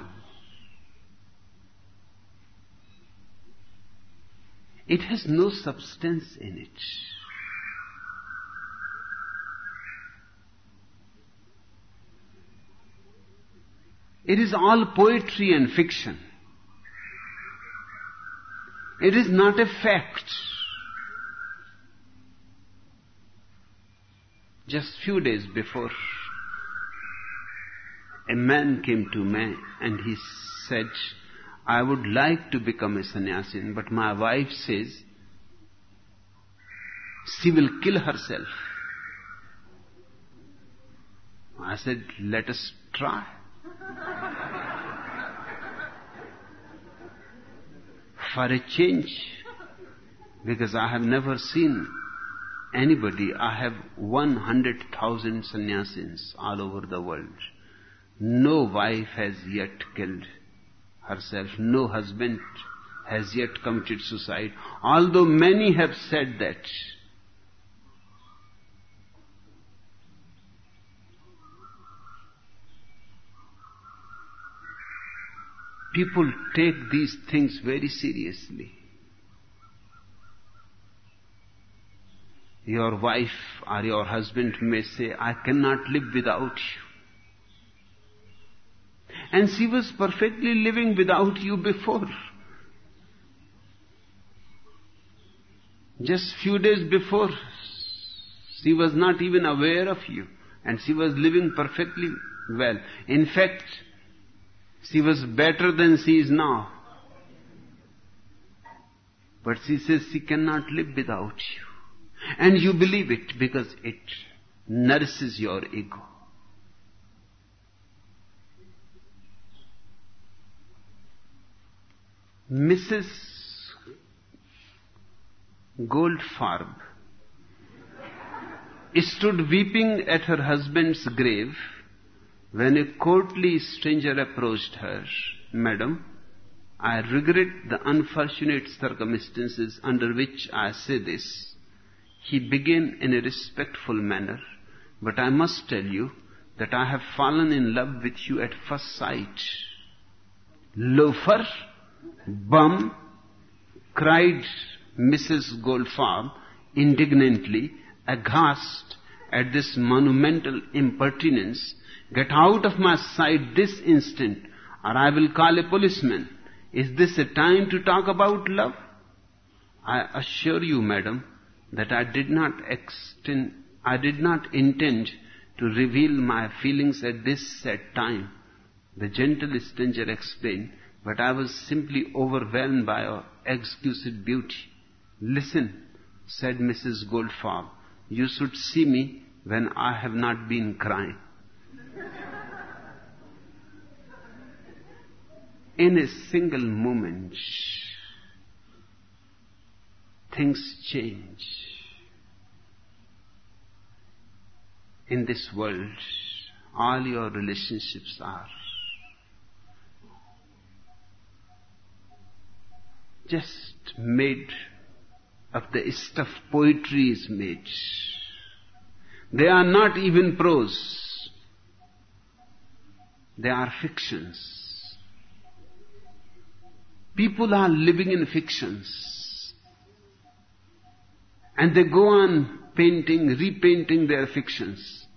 C: It has no substance in it. It is all poetry and fiction. It is not a fact. Just few days before, a man came to me and he said, I would like to become a sannyasin, but my wife says she will kill herself. I said, let us try. For a change, because I have never seen anybody. I have one hundred thousand sannyasins all over the world. No wife has yet killed herself. No husband has yet committed suicide. Although many have said that. People take these things very seriously. Your wife or your husband may say, I cannot live without you. And she was perfectly living without you before. Just few days before, she was not even aware of you. And she was living perfectly well. In fact, she was better than she is now. But she says she cannot live without you. And you believe it because it nourishes your ego. Missus Goldfarb stood weeping at her husband's grave when a courtly stranger approached her. Madam, I regret the unfortunate circumstances under which I say this. He began in a respectful manner, but I must tell you that I have fallen in love with you at first sight. Loafer, bum, cried Missus Goldfarb indignantly, aghast at this monumental impertinence. Get out of my sight this instant, or I will call a policeman. Is this a time to talk about love? I assure you, madam, that I did not extend, I did not intend to reveal my feelings at this sad time. The gentle stranger explained, but I was simply overwhelmed by your exquisite beauty. Listen, said Missus Goldfarb, you should see me when I have not been crying. In a single moment, things change. In this world, all your relationships are just made of the stuff poetry is made. They are not even prose. They are fictions. People are living in fictions. And they go on painting, repainting their fictions.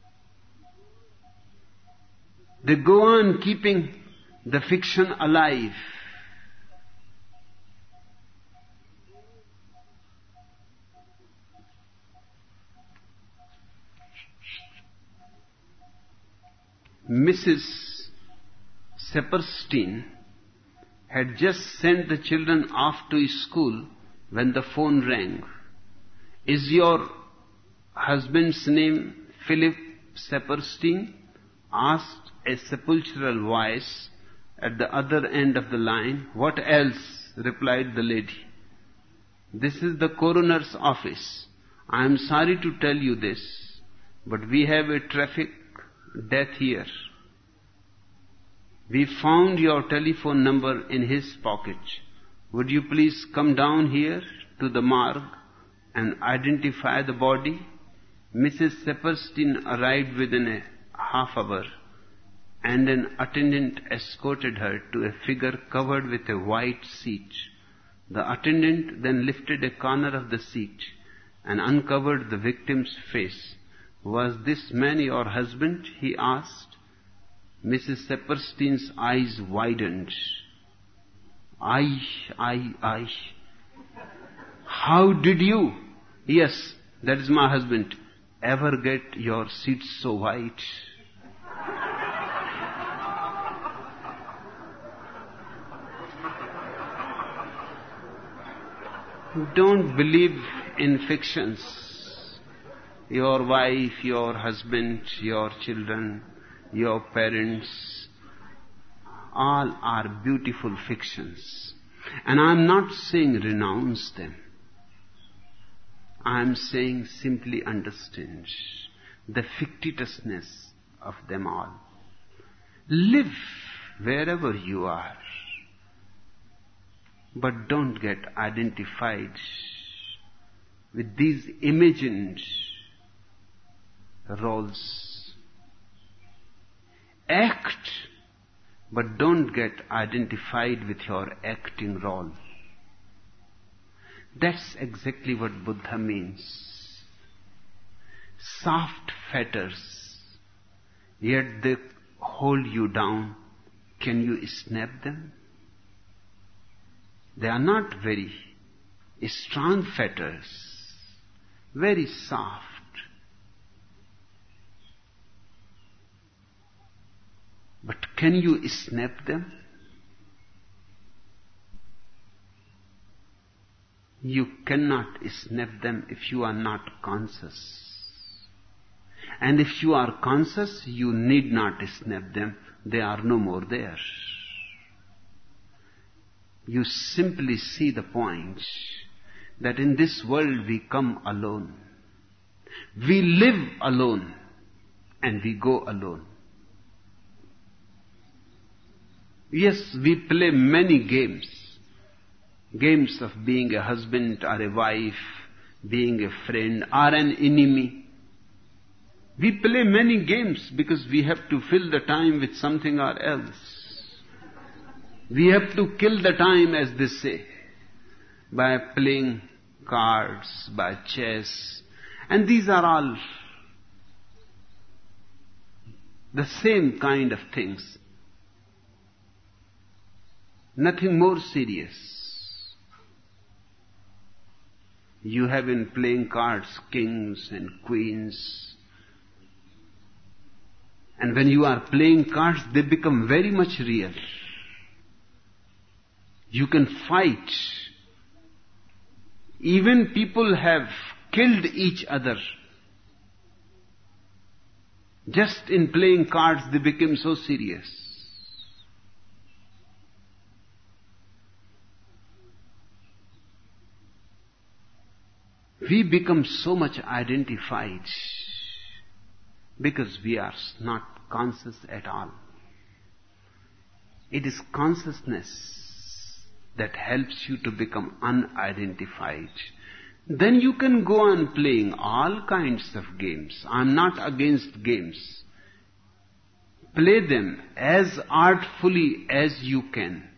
C: They go on keeping the fiction alive. Missus Saperstein had just sent the children off to school when the phone rang. Is your husband's name Philip Saperstein? Asked a sepulchral voice at the other end of the line. What else? Replied the lady. This is the coroner's office. I am sorry to tell you this, but we have a traffic death here. We found your telephone number in his pocket. Would you please come down here to the morgue and identify the body? Missus Saperstein arrived within a half hour, and an attendant escorted her to a figure covered with a white sheet. The attendant then lifted a corner of the sheet and uncovered the victim's face. Was this man your husband? He asked. Missus Saperstein's eyes widened. I, I, I. How did you? Yes, that is my husband. Ever get your sheets so white? Don't believe in fictions. Your wife, your husband, your children, your parents, all are beautiful fictions. And I am not saying renounce them. I am saying simply understand the fictitiousness of them all. Live wherever you are, but don't get identified with these imagined roles. Act, but don't get identified with your acting role. That's exactly what Buddha means. Soft fetters, yet they hold you down. Can you snap them? They are not very strong fetters, very soft. But can you snap them? You cannot snap them if you are not conscious. And if you are conscious, you need not snap them. They are no more there. You simply see the point that in this world we come alone. We live alone and we go alone. Yes, we play many games. Games of being a husband or a wife, being a friend or an enemy. We play many games because we have to fill the time with something or else. We have to kill the time, as they say, by playing cards, by chess. And these are all the same kind of things. Nothing more serious. You have been playing cards, kings and queens, And when you are playing cards, they become very much real. You can fight. Even people have killed each other. Just in playing cards, they became so serious. We become so much identified because we are not conscious at all. It is consciousness that helps you to become unidentified. Then you can go on playing all kinds of games. I'm not against games. Play them as artfully as you can.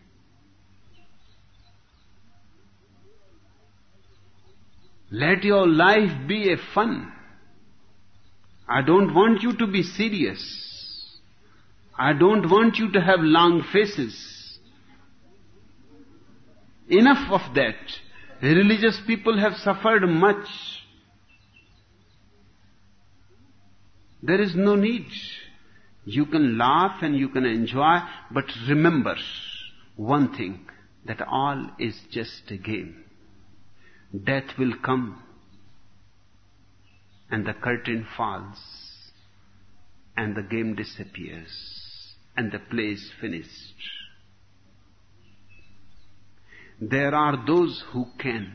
C: Let your life be a fun. I don't want you to be serious. I don't want you to have long faces. Enough of that. Religious people have suffered much. There is no need. You can laugh and you can enjoy, but remember one thing, that all is just a game. Death will come, and the curtain falls, and the game disappears, and the play is finished. There are those who can,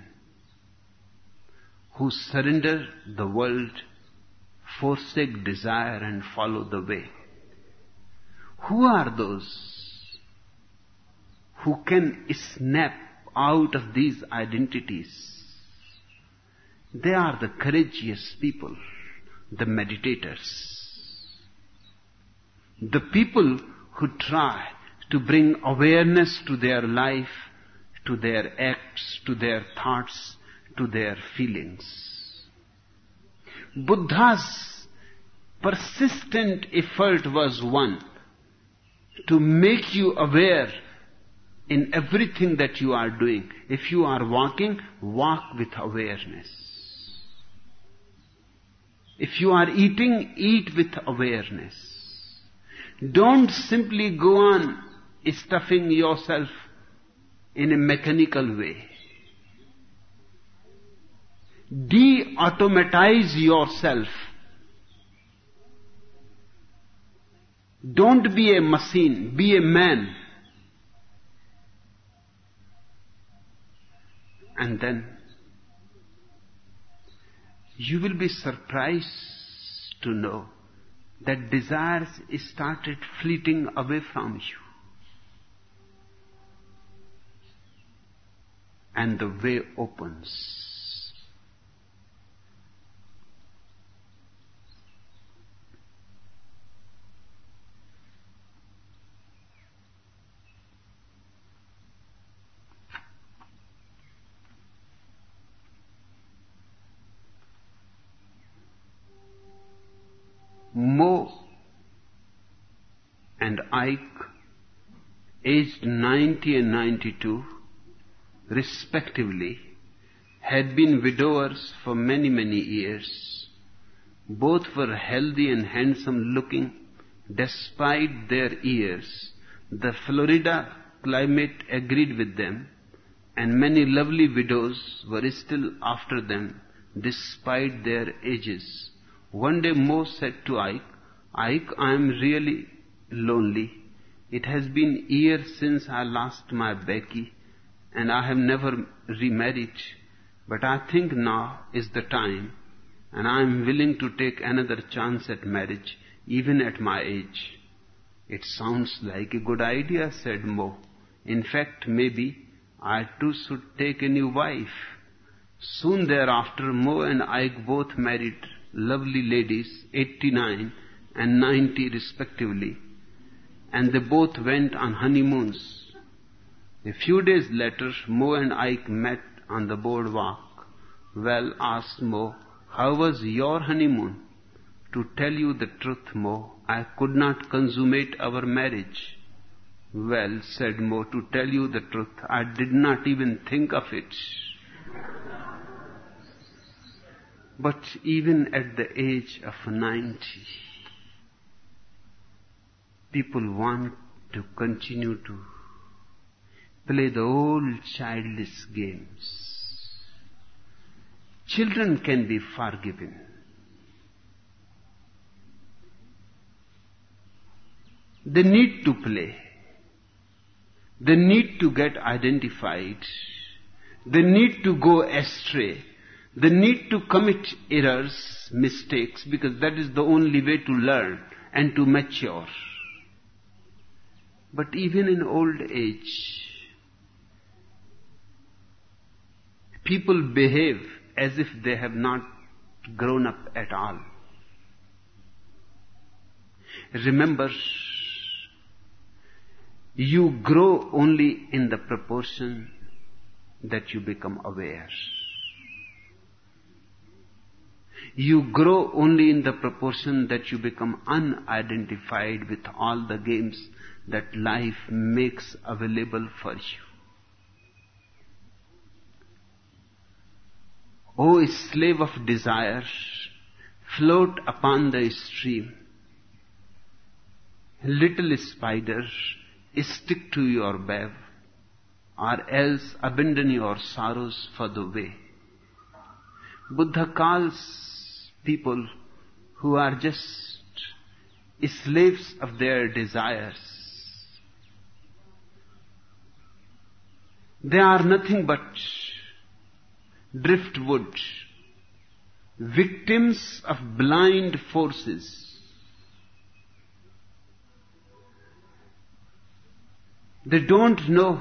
C: who surrender the world, forsake desire and follow the way. Who are those who can snap out of these identities? They are the courageous people, the meditators, the people who try to bring awareness to their life, to their acts, to their thoughts, to their feelings. Buddha's persistent effort was one, to make you aware in everything that you are doing. If you are walking, walk with awareness. If you are eating, eat with awareness. Don't simply go on stuffing yourself in a mechanical way. De-automatize yourself. Don't be a machine, be a man. And then you will be surprised to know that desires started fleeting away from you. And the way opens. Mo and Ike, aged ninety and ninety-two, respectively, had been widowers for many, many years. Both were healthy and handsome looking despite their years. The Florida climate agreed with them, and many lovely widows were still after them despite their ages. One day Mo said to Ike, Ike, I am really lonely. It has been years since I lost my Becky, and I have never remarried. But I think now is the time, and I am willing to take another chance at marriage, even at my age. It sounds like a good idea, said Mo. In fact, maybe I too should take a new wife. Soon thereafter, Mo and Ike both married lovely ladies, eighty-nine and ninety respectively, and they both went on honeymoons. A few days later, Mo and Ike met on the boardwalk. Well, asked Mo, how was your honeymoon? To tell you the truth, Mo, I could not consummate our marriage. Well, said Mo, to tell you the truth, I did not even think of it. But even at the age of ninety, people want to continue to play the old childish games. Children can be forgiven. They need to play. They need to get identified. They need to go astray. They need to commit errors, mistakes, because that is the only way to learn and to mature. But even in old age, people behave as if they have not grown up at all. Remember, you grow only in the proportion that you become aware. You grow only in the proportion that you become unidentified with all the games that life makes available for you. O slave of desire, float upon the stream. Little spider, stick to your web, or else abandon your sorrows for the way. Buddha calls people who are just slaves of their desires. They are nothing but driftwood, victims of blind forces. They don't know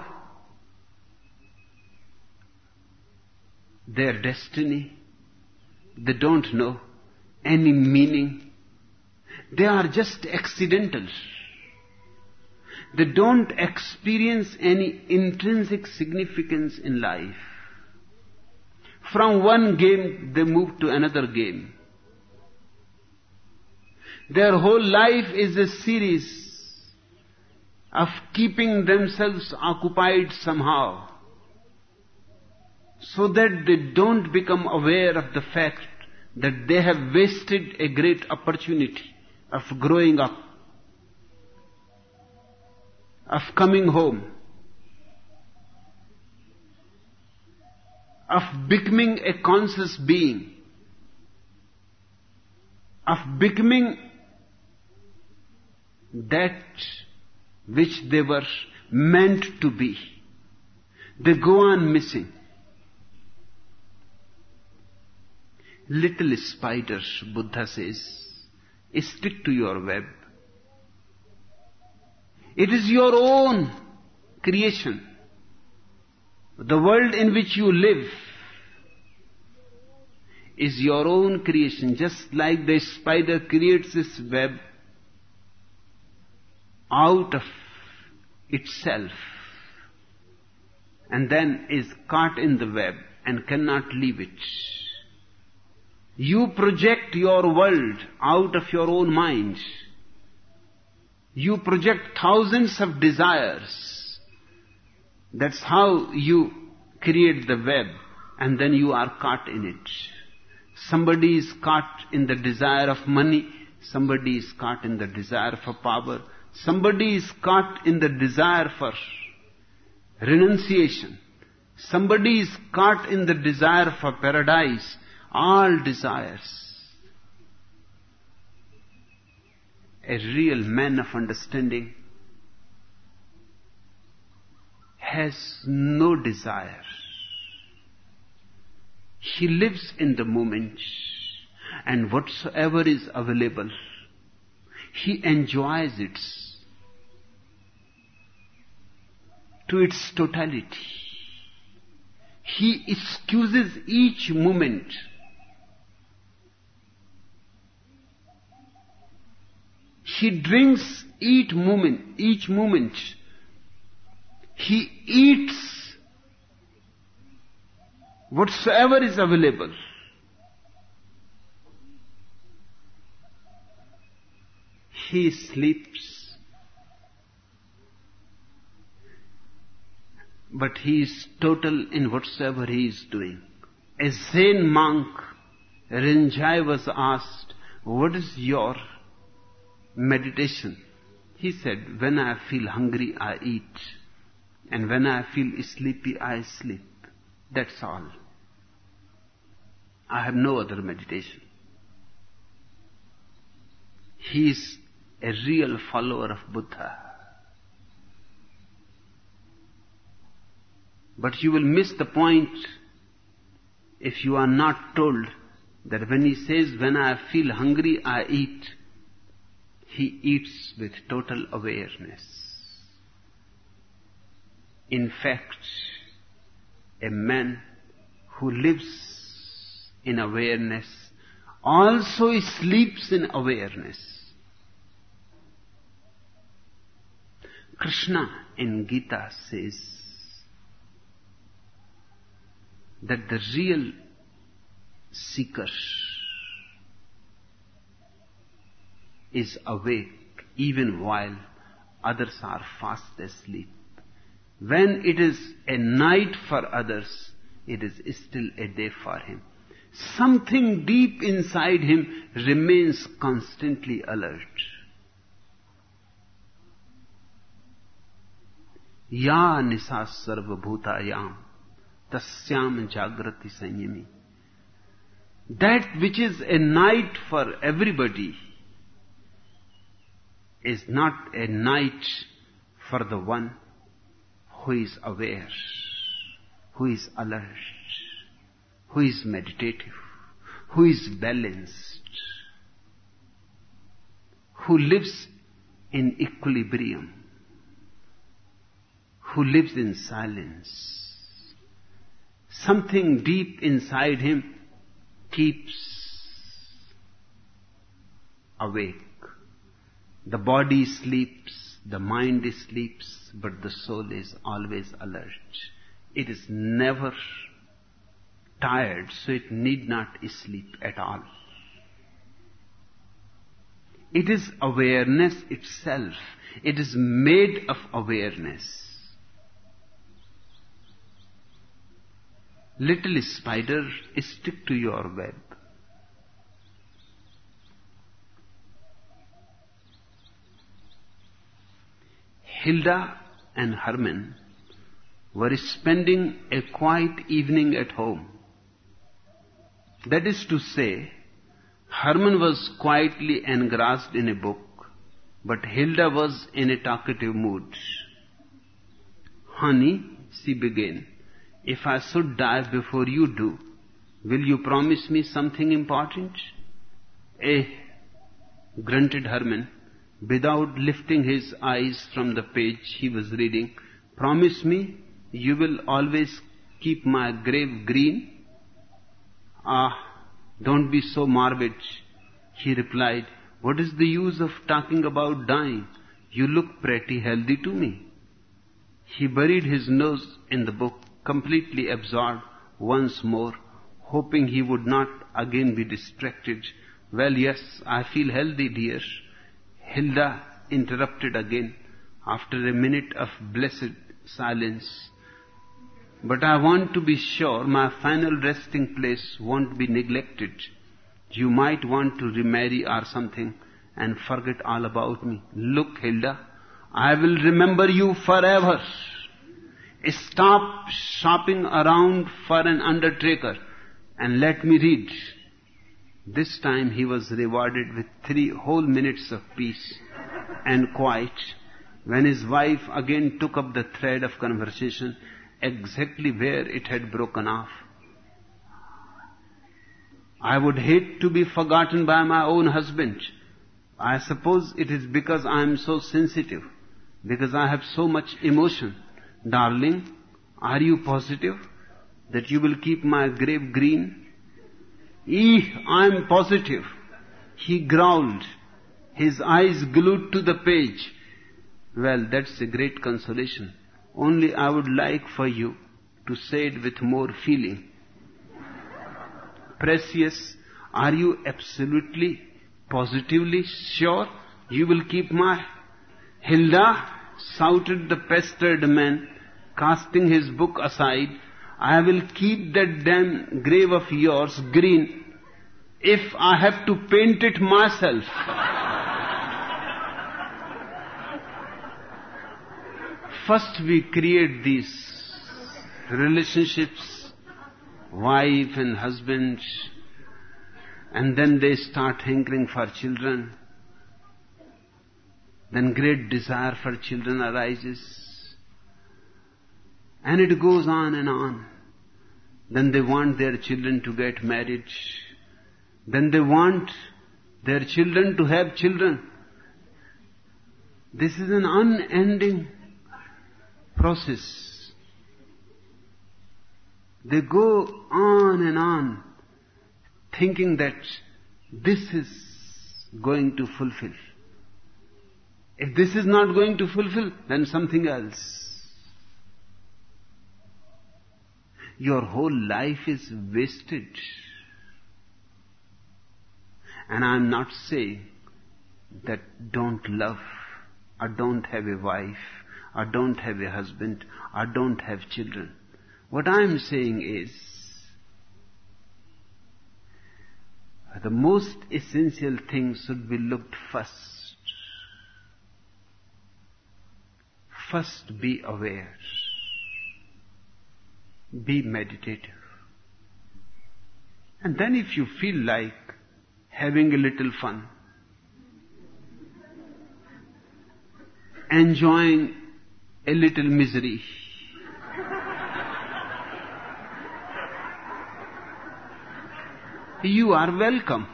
C: their destiny. They don't know any meaning. They are just accidental. They don't experience any intrinsic significance in life. From one game, they move to another game. Their whole life is a series of keeping themselves occupied somehow, so that they don't become aware of the fact that they have wasted a great opportunity of growing up, of coming home, of becoming a conscious being, of becoming that which they were meant to be. They go on missing. Little spider, Buddha says, stick to your web. It is your own creation. The world in which you live is your own creation, just like the spider creates its web out of itself and then is caught in the web and cannot leave it. You project your world out of your own mind. You project thousands of desires. That's how you create the web, and then you are caught in it. Somebody is caught in the desire of money. Somebody is caught in the desire for power. Somebody is caught in the desire for renunciation. Somebody is caught in the desire for paradise. All desires. A real man of understanding has no desire. He lives in the moment, and whatsoever is available, he enjoys it to its totality. He excuses each moment. He drinks each moment, each moment. He eats whatsoever is available. He sleeps, but he is total in whatsoever he is doing. A Zen monk, Rinzai, was asked, "What is your meditation?" He said, when I feel hungry, I eat. And when I feel sleepy, I sleep. That's all. I have no other meditation. He is a real follower of Buddha. But you will miss the point if you are not told that when he says, when I feel hungry, I eat, he eats with total awareness. In fact, a man who lives in awareness also sleeps in awareness. Krishna in Gita says that the real seeker is awake even while others are fast asleep. When it is a night for others, it is still a day for him. Something deep inside him remains constantly alert. Ya nisa sarva bhutayam tasyam jagrati sanyami. That which is a night for everybody is not a night for the one who is aware, who is alert, who is meditative, who is balanced, who lives in equilibrium, who lives in silence. Something deep inside him keeps awake. The body sleeps, the mind sleeps, but the soul is always alert. It is never tired, so it need not sleep at all. It is awareness itself. It is made of awareness. Little spider, stick to your web. Hilda and Hermann were spending a quiet evening at home. That is to say, Hermann was quietly engrossed in a book, but Hilda was in a talkative mood. Honey, she began, if I should die before you do, will you promise me something important? Eh, grunted Hermann, without lifting his eyes from the page he was reading. Promise me you will always keep my grave green? Ah, don't be so morbid, he replied. What is the use of talking about dying? You look pretty healthy to me. He buried his nose in the book, completely absorbed once more, hoping he would not again be distracted. Well, yes, I feel healthy, dear. Hilda interrupted again after a minute of blessed silence. But I want to be sure my final resting place won't be neglected. You might want to remarry or something and forget all about me. Look, Hilda, I will remember you forever. Stop shopping around for an undertaker and let me read. This time he was rewarded with three whole minutes of peace and quiet when his wife again took up the thread of conversation exactly where it had broken off. I would hate to be forgotten by my own husband. I suppose it is because I am so sensitive, because I have so much emotion. Darling, are you positive that you will keep my grave green? Eeh, I am positive. He growled, his eyes glued to the page. Well, that's a great consolation. Only I would like for you to say it with more feeling. Precious, are you absolutely, positively sure you will keep my... Hilda, shouted the pestered man, casting his book aside, I will keep that damn grave of yours green if I have to paint it myself. first we create these relationships, wife and husband, and then they start hankering for children. Then great desire for children arises. And it goes on and on. Then they want their children to get married. Then they want their children to have children. This is an unending process. They go on and on thinking that this is going to fulfill. If this is not going to fulfill, then something else. Your whole life is wasted. And I'm not saying that don't love, or don't have a wife, or don't have a husband, or don't have children. What I'm saying is, the most essential thing should be looked first. First be aware. Be meditative. And then if you feel like having a little fun, enjoying a little misery, you are welcome.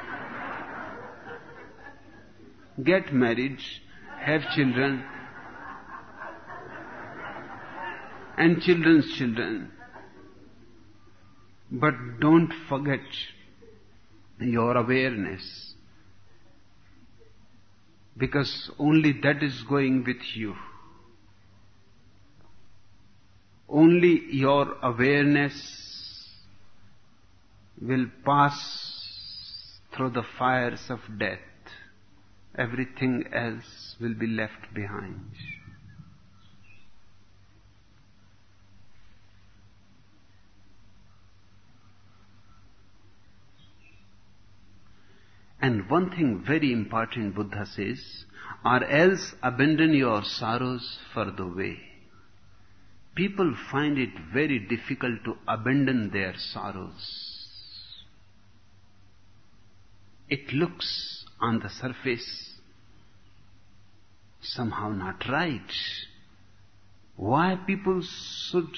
C: Get married, have children, and children's children. But don't forget your awareness, because only that is going with you. Only your awareness will pass through the fires of death. Everything else will be left behind. And one thing very important Buddha says, or else abandon your sorrows for the way. People find it very difficult to abandon their sorrows. It looks on the surface somehow not right. Why people should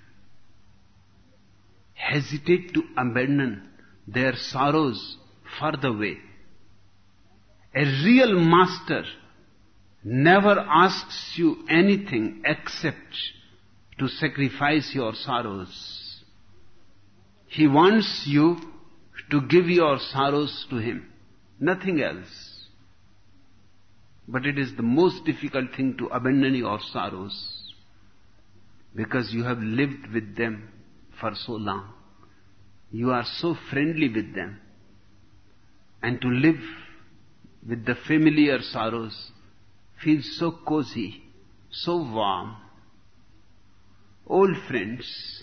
C: hesitate to abandon their sorrows for the way? A real master never asks you anything except to sacrifice your sorrows. He wants you to give your sorrows to him, nothing else. But it is the most difficult thing to abandon your sorrows, because you have lived with them for so long. You are so friendly with them. And to live with the familiar sorrows feels so cozy, so warm. Old friends.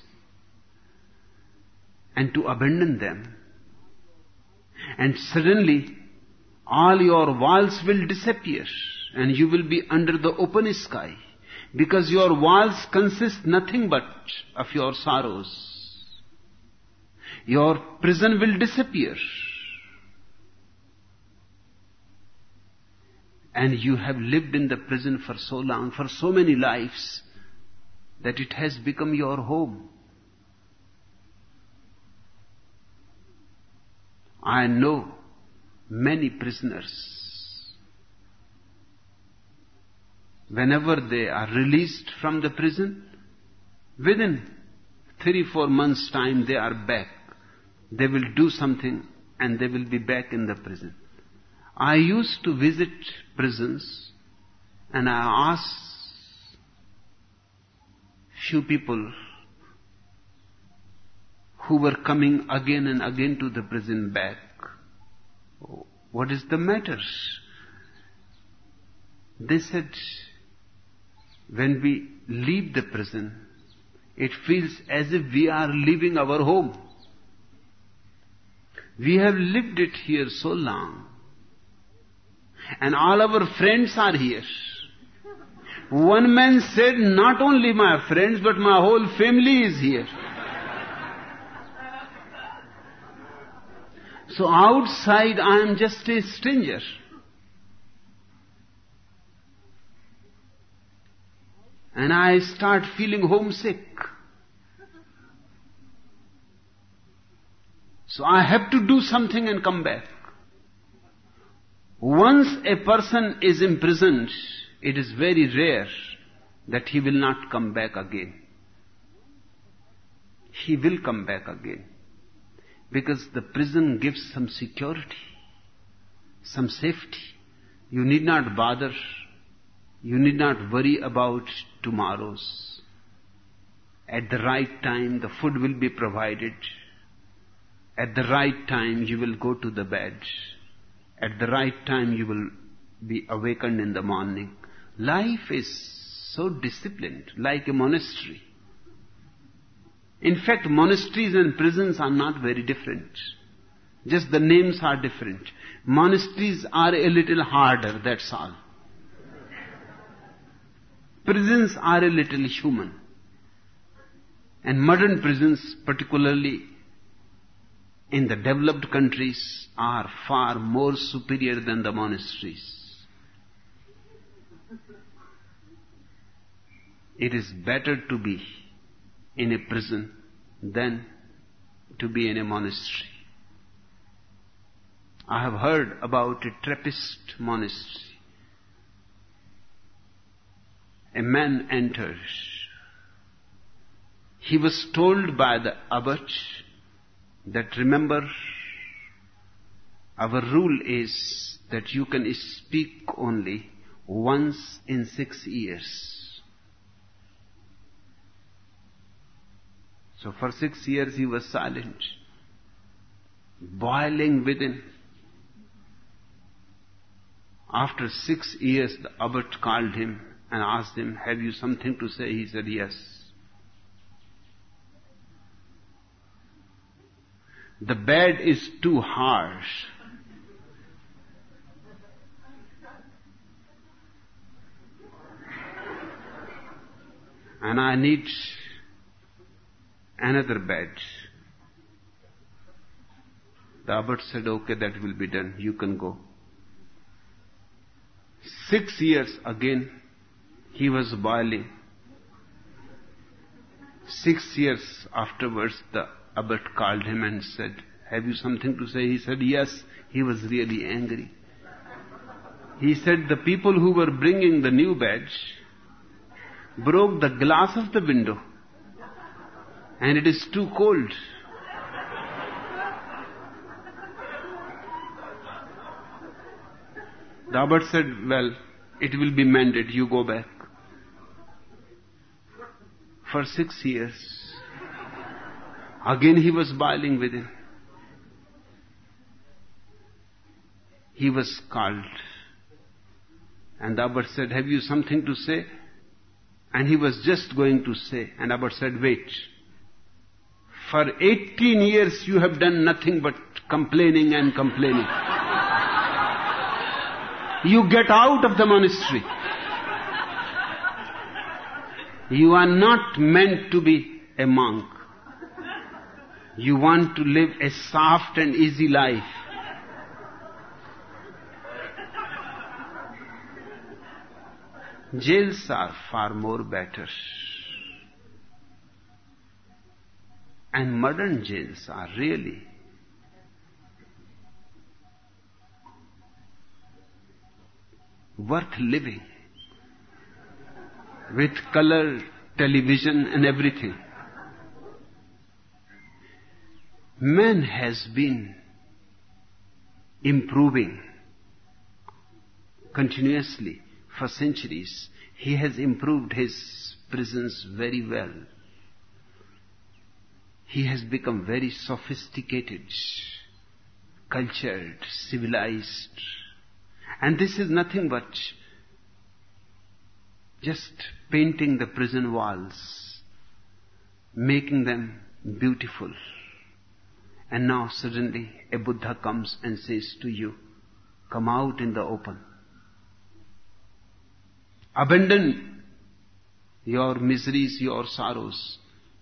C: And to abandon them, and suddenly all your walls will disappear and you will be under the open sky, because your walls consist nothing but of your sorrows. Your prison will disappear. And you have lived in the prison for so long, for so many lives, that it has become your home. I know many prisoners. Whenever they are released from the prison, within three, four months' time they are back. They will do something and they will be back in the prison. I used to visit prisons and I asked few people who were coming again and again to the prison back, what is the matter? They said, when we leave the prison, it feels as if we are leaving our home. We have lived it here so long. And all our friends are here. One man said, not only my friends, but my whole family is here. So outside I am just a stranger. And I start feeling homesick. So I have to do something and come back. Once a person is imprisoned, it is very rare that he will not come back again. He will come back again. Because the prison gives some security, some safety. You need not bother. You need not worry about tomorrows. At the right time, the food will be provided. At the right time, you will go to the bed. At the right time, you will be awakened in the morning. Life is so disciplined, like a monastery. In fact, monasteries and prisons are not very different. Just the names are different. Monasteries are a little harder, that's all. Prisons are a little human. And modern prisons, particularly in the developed countries, are far more superior than the monasteries. It is better to be in a prison than to be in a monastery. I have heard about a Trappist monastery. A man enters. He was told by the abbot that, remember, our rule is that you can speak only once in six years. So for six years he was silent, boiling within. After six years the abbot called him and asked him, have you something to say? He said, yes. The bed is too harsh. And I need another bed. The abbot said, okay, that will be done. You can go. Six years again, he was boiling. Six years afterwards, the abbot called him and said, have you something to say? He said, yes. He was really angry. He said, the people who were bringing the new bed broke the glass of the window, and it is too cold. The abbot said, well, it will be mended, you go back. For six years, again he was boiling within. He was called, and the abbot said, have you something to say? And he was just going to say, and the abbot said, wait. For eighteen years you have done nothing but complaining and complaining. You get out of the monastery. You are not meant to be a monk. You want to live a soft and easy life. Jails are far more better. And modern jails are really worth living, with color, television and everything. Man has been improving continuously for centuries. He has improved his prisons very well. He has become very sophisticated, cultured, civilized. And this is nothing but just painting the prison walls, making them beautiful. And now suddenly a Buddha comes and says to you, come out in the open. Abandon your miseries, your sorrows.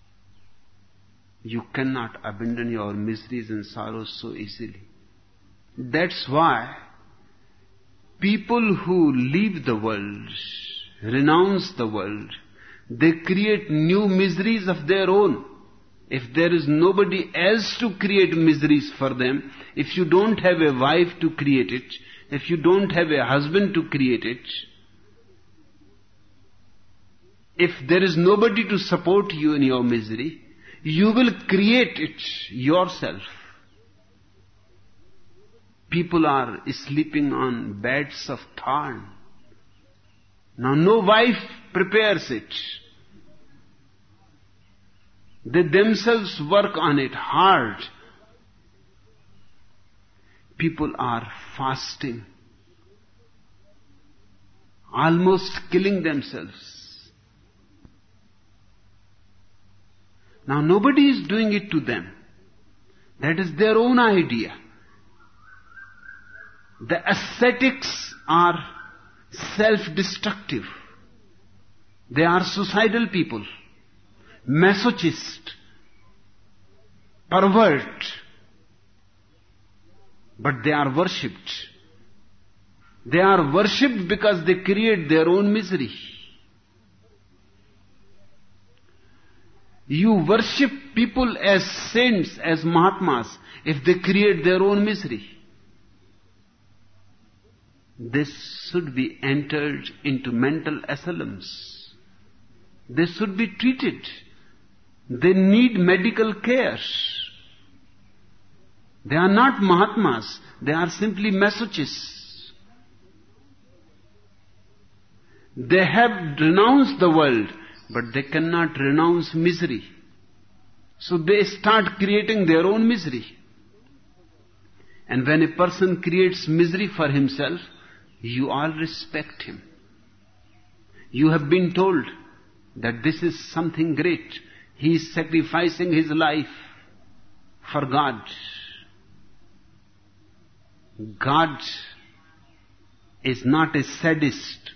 C: You cannot abandon your miseries and sorrows so easily. That's why people who leave the world, renounce the world, they create new miseries of their own. If there is nobody else to create miseries for them, if you don't have a wife to create it, if you don't have a husband to create it, if there is nobody to support you in your misery, you will create it yourself. People are sleeping on beds of thorn. Now no wife prepares it. They themselves work on it hard. People are fasting, almost killing themselves. Now nobody is doing it to them. That is their own idea. The ascetics are self-destructive. They are suicidal people, masochist, pervert, but they are worshipped. They are worshipped because they create their own misery. You worship people as saints, as Mahatmas, if they create their own misery. This should be entered into mental asylums. They should be treated. They need medical care. They are not Mahatmas. They are simply masochists. They have renounced the world, but they cannot renounce misery. So they start creating their own misery. And when a person creates misery for himself, you all respect him. You have been told that this is something great. He is sacrificing his life for God. God is not a sadist.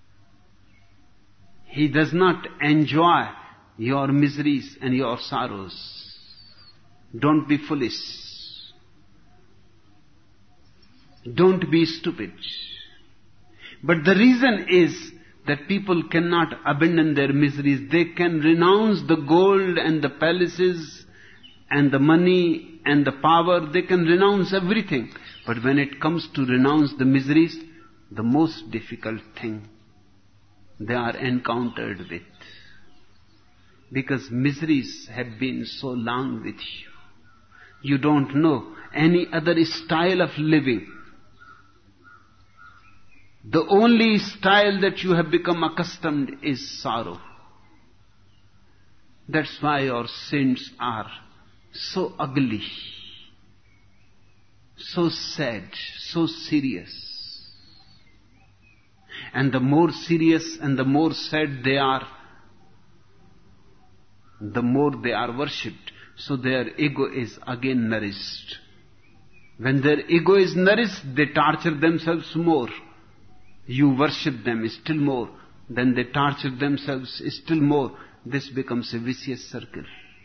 C: He does not enjoy your miseries and your sorrows. Don't be foolish. Don't be stupid. But the reason is that people cannot abandon their miseries. They can renounce the gold and the palaces and the money and the power. They can renounce everything. But when it comes to renounce the miseries, the most difficult thing they are encountered with. Because miseries have been so long with you. You don't know any other style of living. The only style that you have become accustomed is sorrow. That's why your sins are so ugly, so sad, so serious. And the more serious and the more sad they are, the more they are worshipped. So their ego is again nourished. When their ego is nourished, they torture themselves more. You worship them still more. Then they torture themselves still more. This becomes a vicious circle.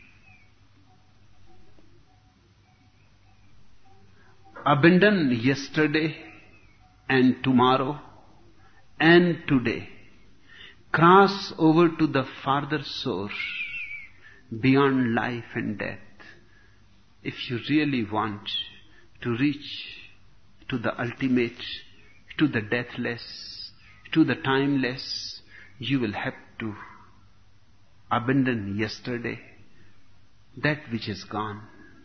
C: Abandon yesterday and tomorrow and today. Cross over to the farther shore, beyond life and death. If you really want to reach to the ultimate, to the deathless, to the timeless, you will have to abandon yesterday. That which is gone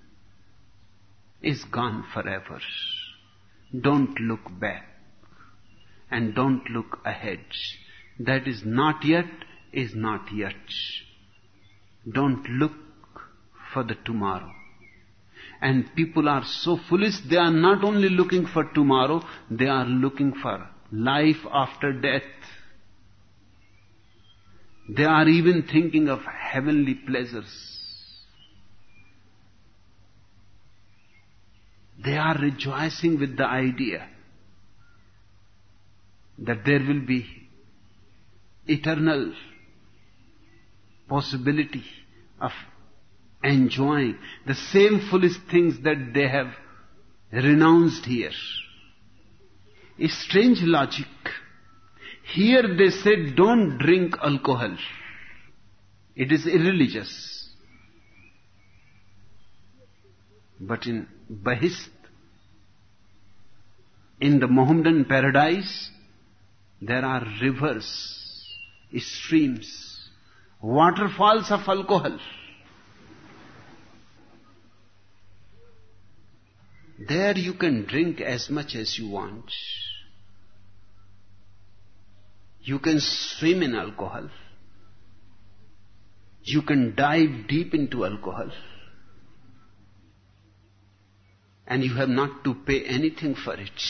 C: is gone forever. Don't look back and don't look ahead. That is not yet, is not yet. Don't look for the tomorrow. And people are so foolish, they are not only looking for tomorrow, they are looking for life after death. They are even thinking of heavenly pleasures. They are rejoicing with the idea that there will be eternal possibility of enjoying the same foolish things that they have renounced here. A strange logic. Here they say, don't drink alcohol. It is irreligious. But in Bahist, in the Mohammedan paradise, there are rivers, streams, waterfalls of alcohol. There you can drink as much as you want. You can swim in alcohol. You can dive deep into alcohol. And you have not to pay anything for it.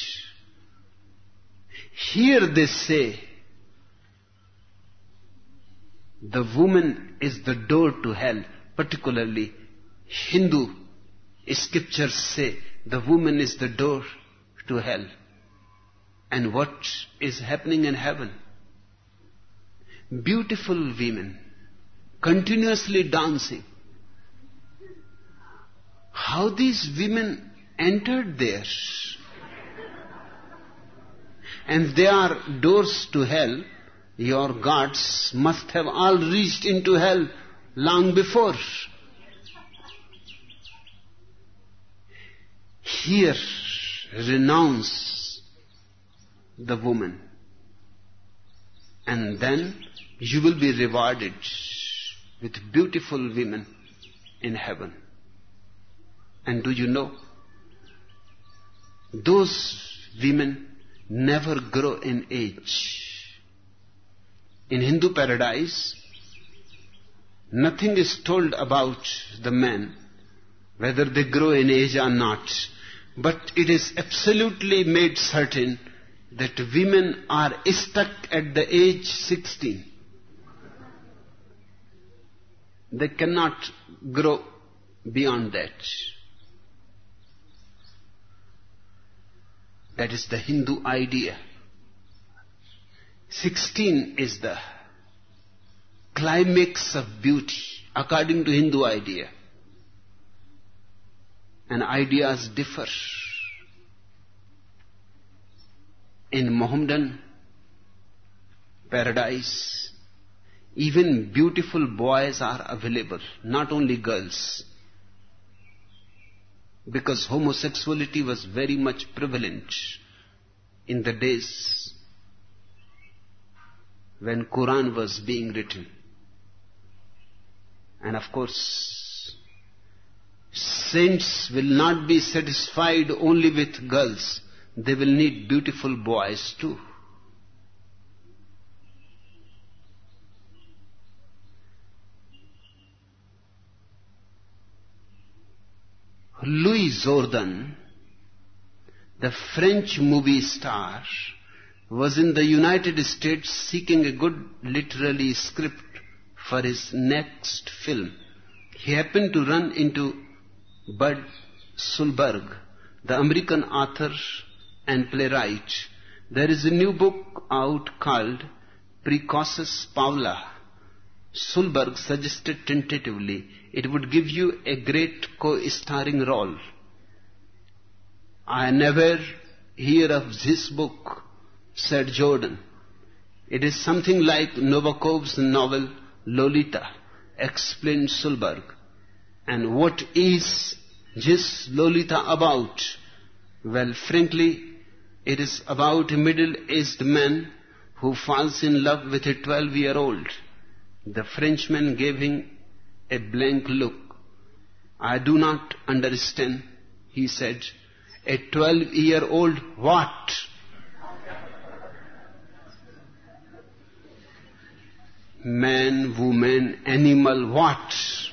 C: Here they say, the woman is the door to hell. Particularly Hindu scriptures say, the woman is the door to hell. And what is happening in heaven? Beautiful women, continuously dancing. How these women entered there? And they are doors to hell. Your gods must have all reached into hell long before. Here, renounce the woman, and then you will be rewarded with beautiful women in heaven. And do you know, those women never grow in age. In Hindu paradise, nothing is told about the men, whether they grow in age or not. But it is absolutely made certain that women are stuck at the age sixteen. They cannot grow beyond that. That is the Hindu idea. sixteen is the climax of beauty, according to Hindu idea. And ideas differ. In Mohammedan paradise, even beautiful boys are available, not only girls. Because homosexuality was very much prevalent in the days when Quran was being written. And of course, saints will not be satisfied only with girls. They will need beautiful boys too. Louis Jourdan, the French movie star, was in the United States seeking a good literary script for his next film. He happened to run into Bud Sulberg, the American author and playwright. There is a new book out called Precocious Paula. Sulberg suggested tentatively, it would give you a great co-starring role. I never hear of this book, said Jourdan. It is something like Nabokov's novel Lolita, explained Sulberg. And what is this Lolita about? Well, frankly, it is about a middle-aged man who falls in love with a twelve-year-old. The Frenchman gave him a blank look. I do not understand, he said. A twelve-year-old what? Man, woman, animal, what?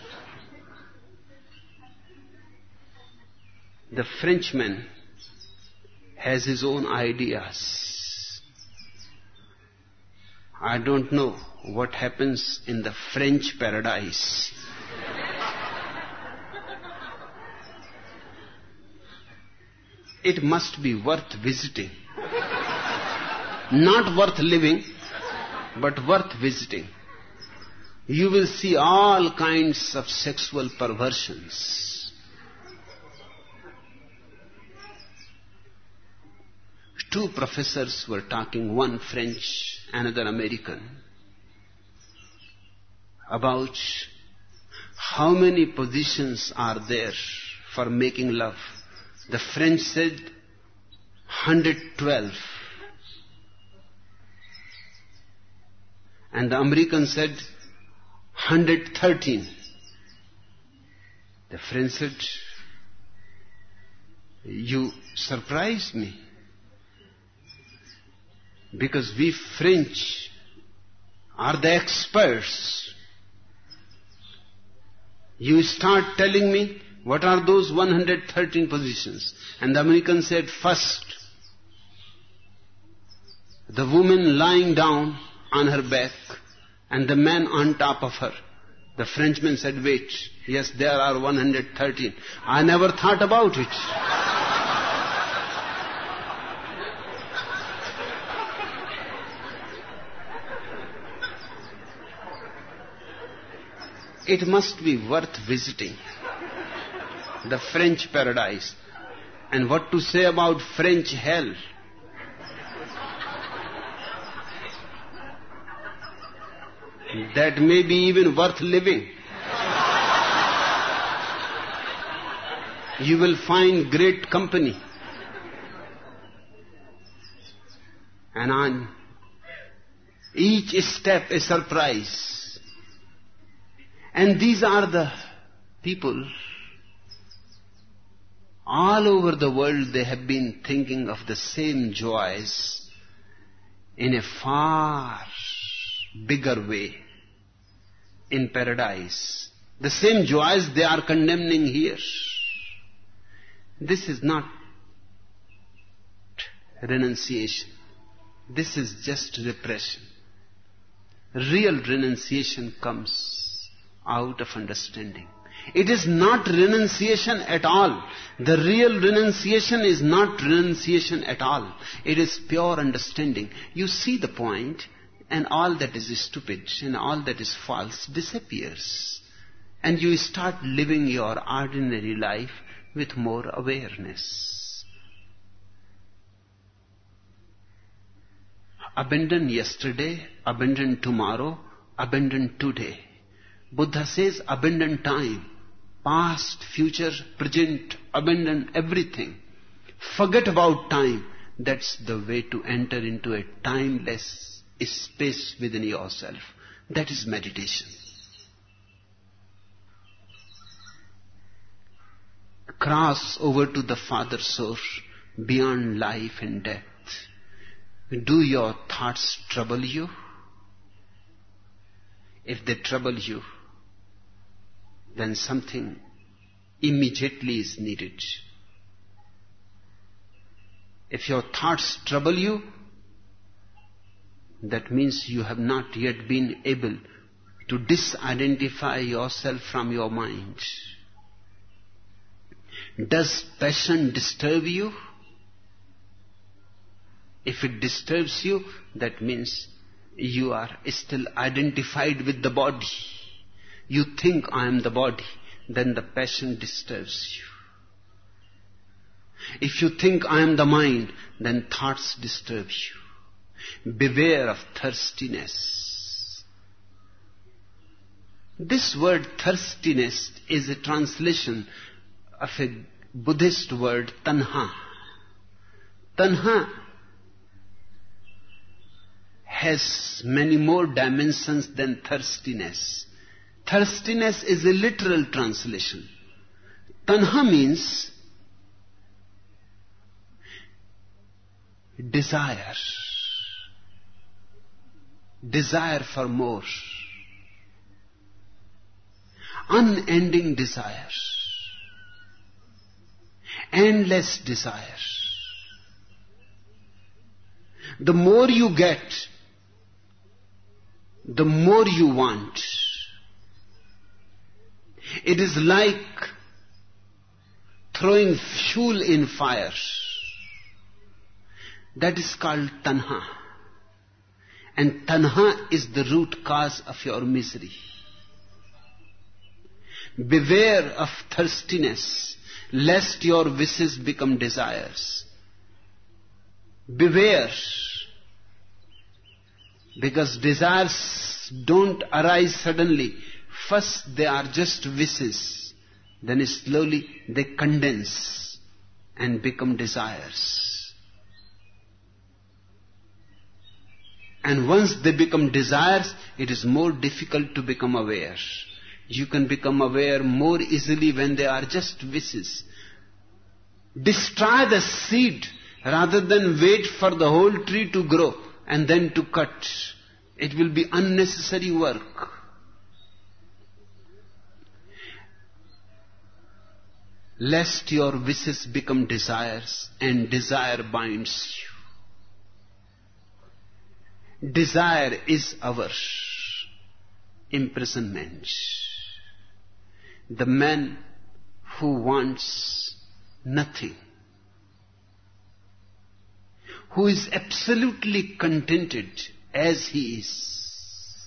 C: The Frenchman has his own ideas. I don't know what happens in the French paradise. It must be worth visiting. Not worth living, but worth visiting. you will see all kinds of sexual perversions. Two professors were talking, one French, another American, about how many positions are there for making love. The French said one hundred twelve. And the American said one hundred thirteen. The French said, you surprised me. Because we French are the experts. You start telling me what are those one hundred thirteen positions. And the American said, first, the woman lying down on her back and the man on top of her. The Frenchman said, wait, yes, there are one hundred thirteen. I never thought about it. It must be worth visiting. The French paradise. And what to say about French hell? That may be even worth living. You will find great company. And on each step a surprise. And these are the people all over the world. They have been thinking of the same joys in a far bigger way in paradise. The same joys they are condemning here. This is not renunciation. This is just repression. Real renunciation comes out of understanding. It is not renunciation at all. The real renunciation is not renunciation at all. It is pure understanding. You see the point, and all that is stupid and all that is false disappears. And you start living your ordinary life with more awareness. Abandon yesterday, abandon tomorrow, abandon today. Buddha says abandon time, past, future, present, abandon everything. Forget about time. That's the way to enter into a timeless space within yourself. That is meditation. Cross over to the Father Source beyond life and death. Do your thoughts trouble you? If they trouble you, then something immediately is needed. If your thoughts trouble you, that means you have not yet been able to disidentify yourself from your mind. Does passion disturb you? If it disturbs you, that means you are still identified with the body. You think I am the body, then the passion disturbs you. If you think I am the mind, then thoughts disturb you. Beware of thirstiness. This word thirstiness is a translation of a Buddhist word tanha. Tanha has many more dimensions than thirstiness. Thirstiness is a literal translation. Tanha means desire. Desire for more. Unending desire. Endless desire. The more you get, the more you want. It is like throwing fuel in fire. That is called tanha. And tanha is the root cause of your misery. Beware of thirstiness, lest your wishes become desires. Beware, because desires don't arise suddenly. First they are just wishes, then slowly they condense and become desires. And once they become desires, it is more difficult to become aware. You can become aware more easily when they are just wishes. Destroy the seed rather than wait for the whole tree to grow and then to cut. It will be unnecessary work. Lest your wishes become desires, and desire binds you. Desire is our imprisonment. The man who wants nothing, who is absolutely contented as he is,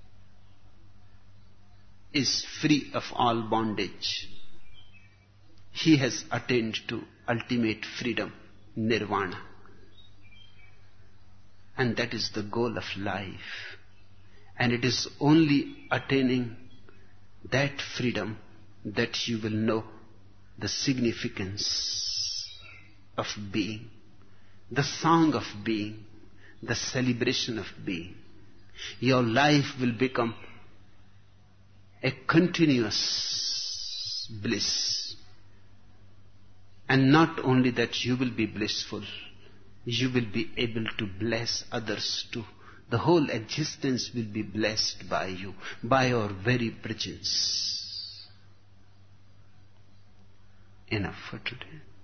C: is free of all bondage. He has attained to ultimate freedom, nirvana. And that is the goal of life. And it is only attaining that freedom that you will know the significance of being, the song of being, the celebration of being. Your life will become a continuous bliss. And not only that you will be blissful, you will be able to bless others too. The whole existence will be blessed by you, by your very presence. Enough for today.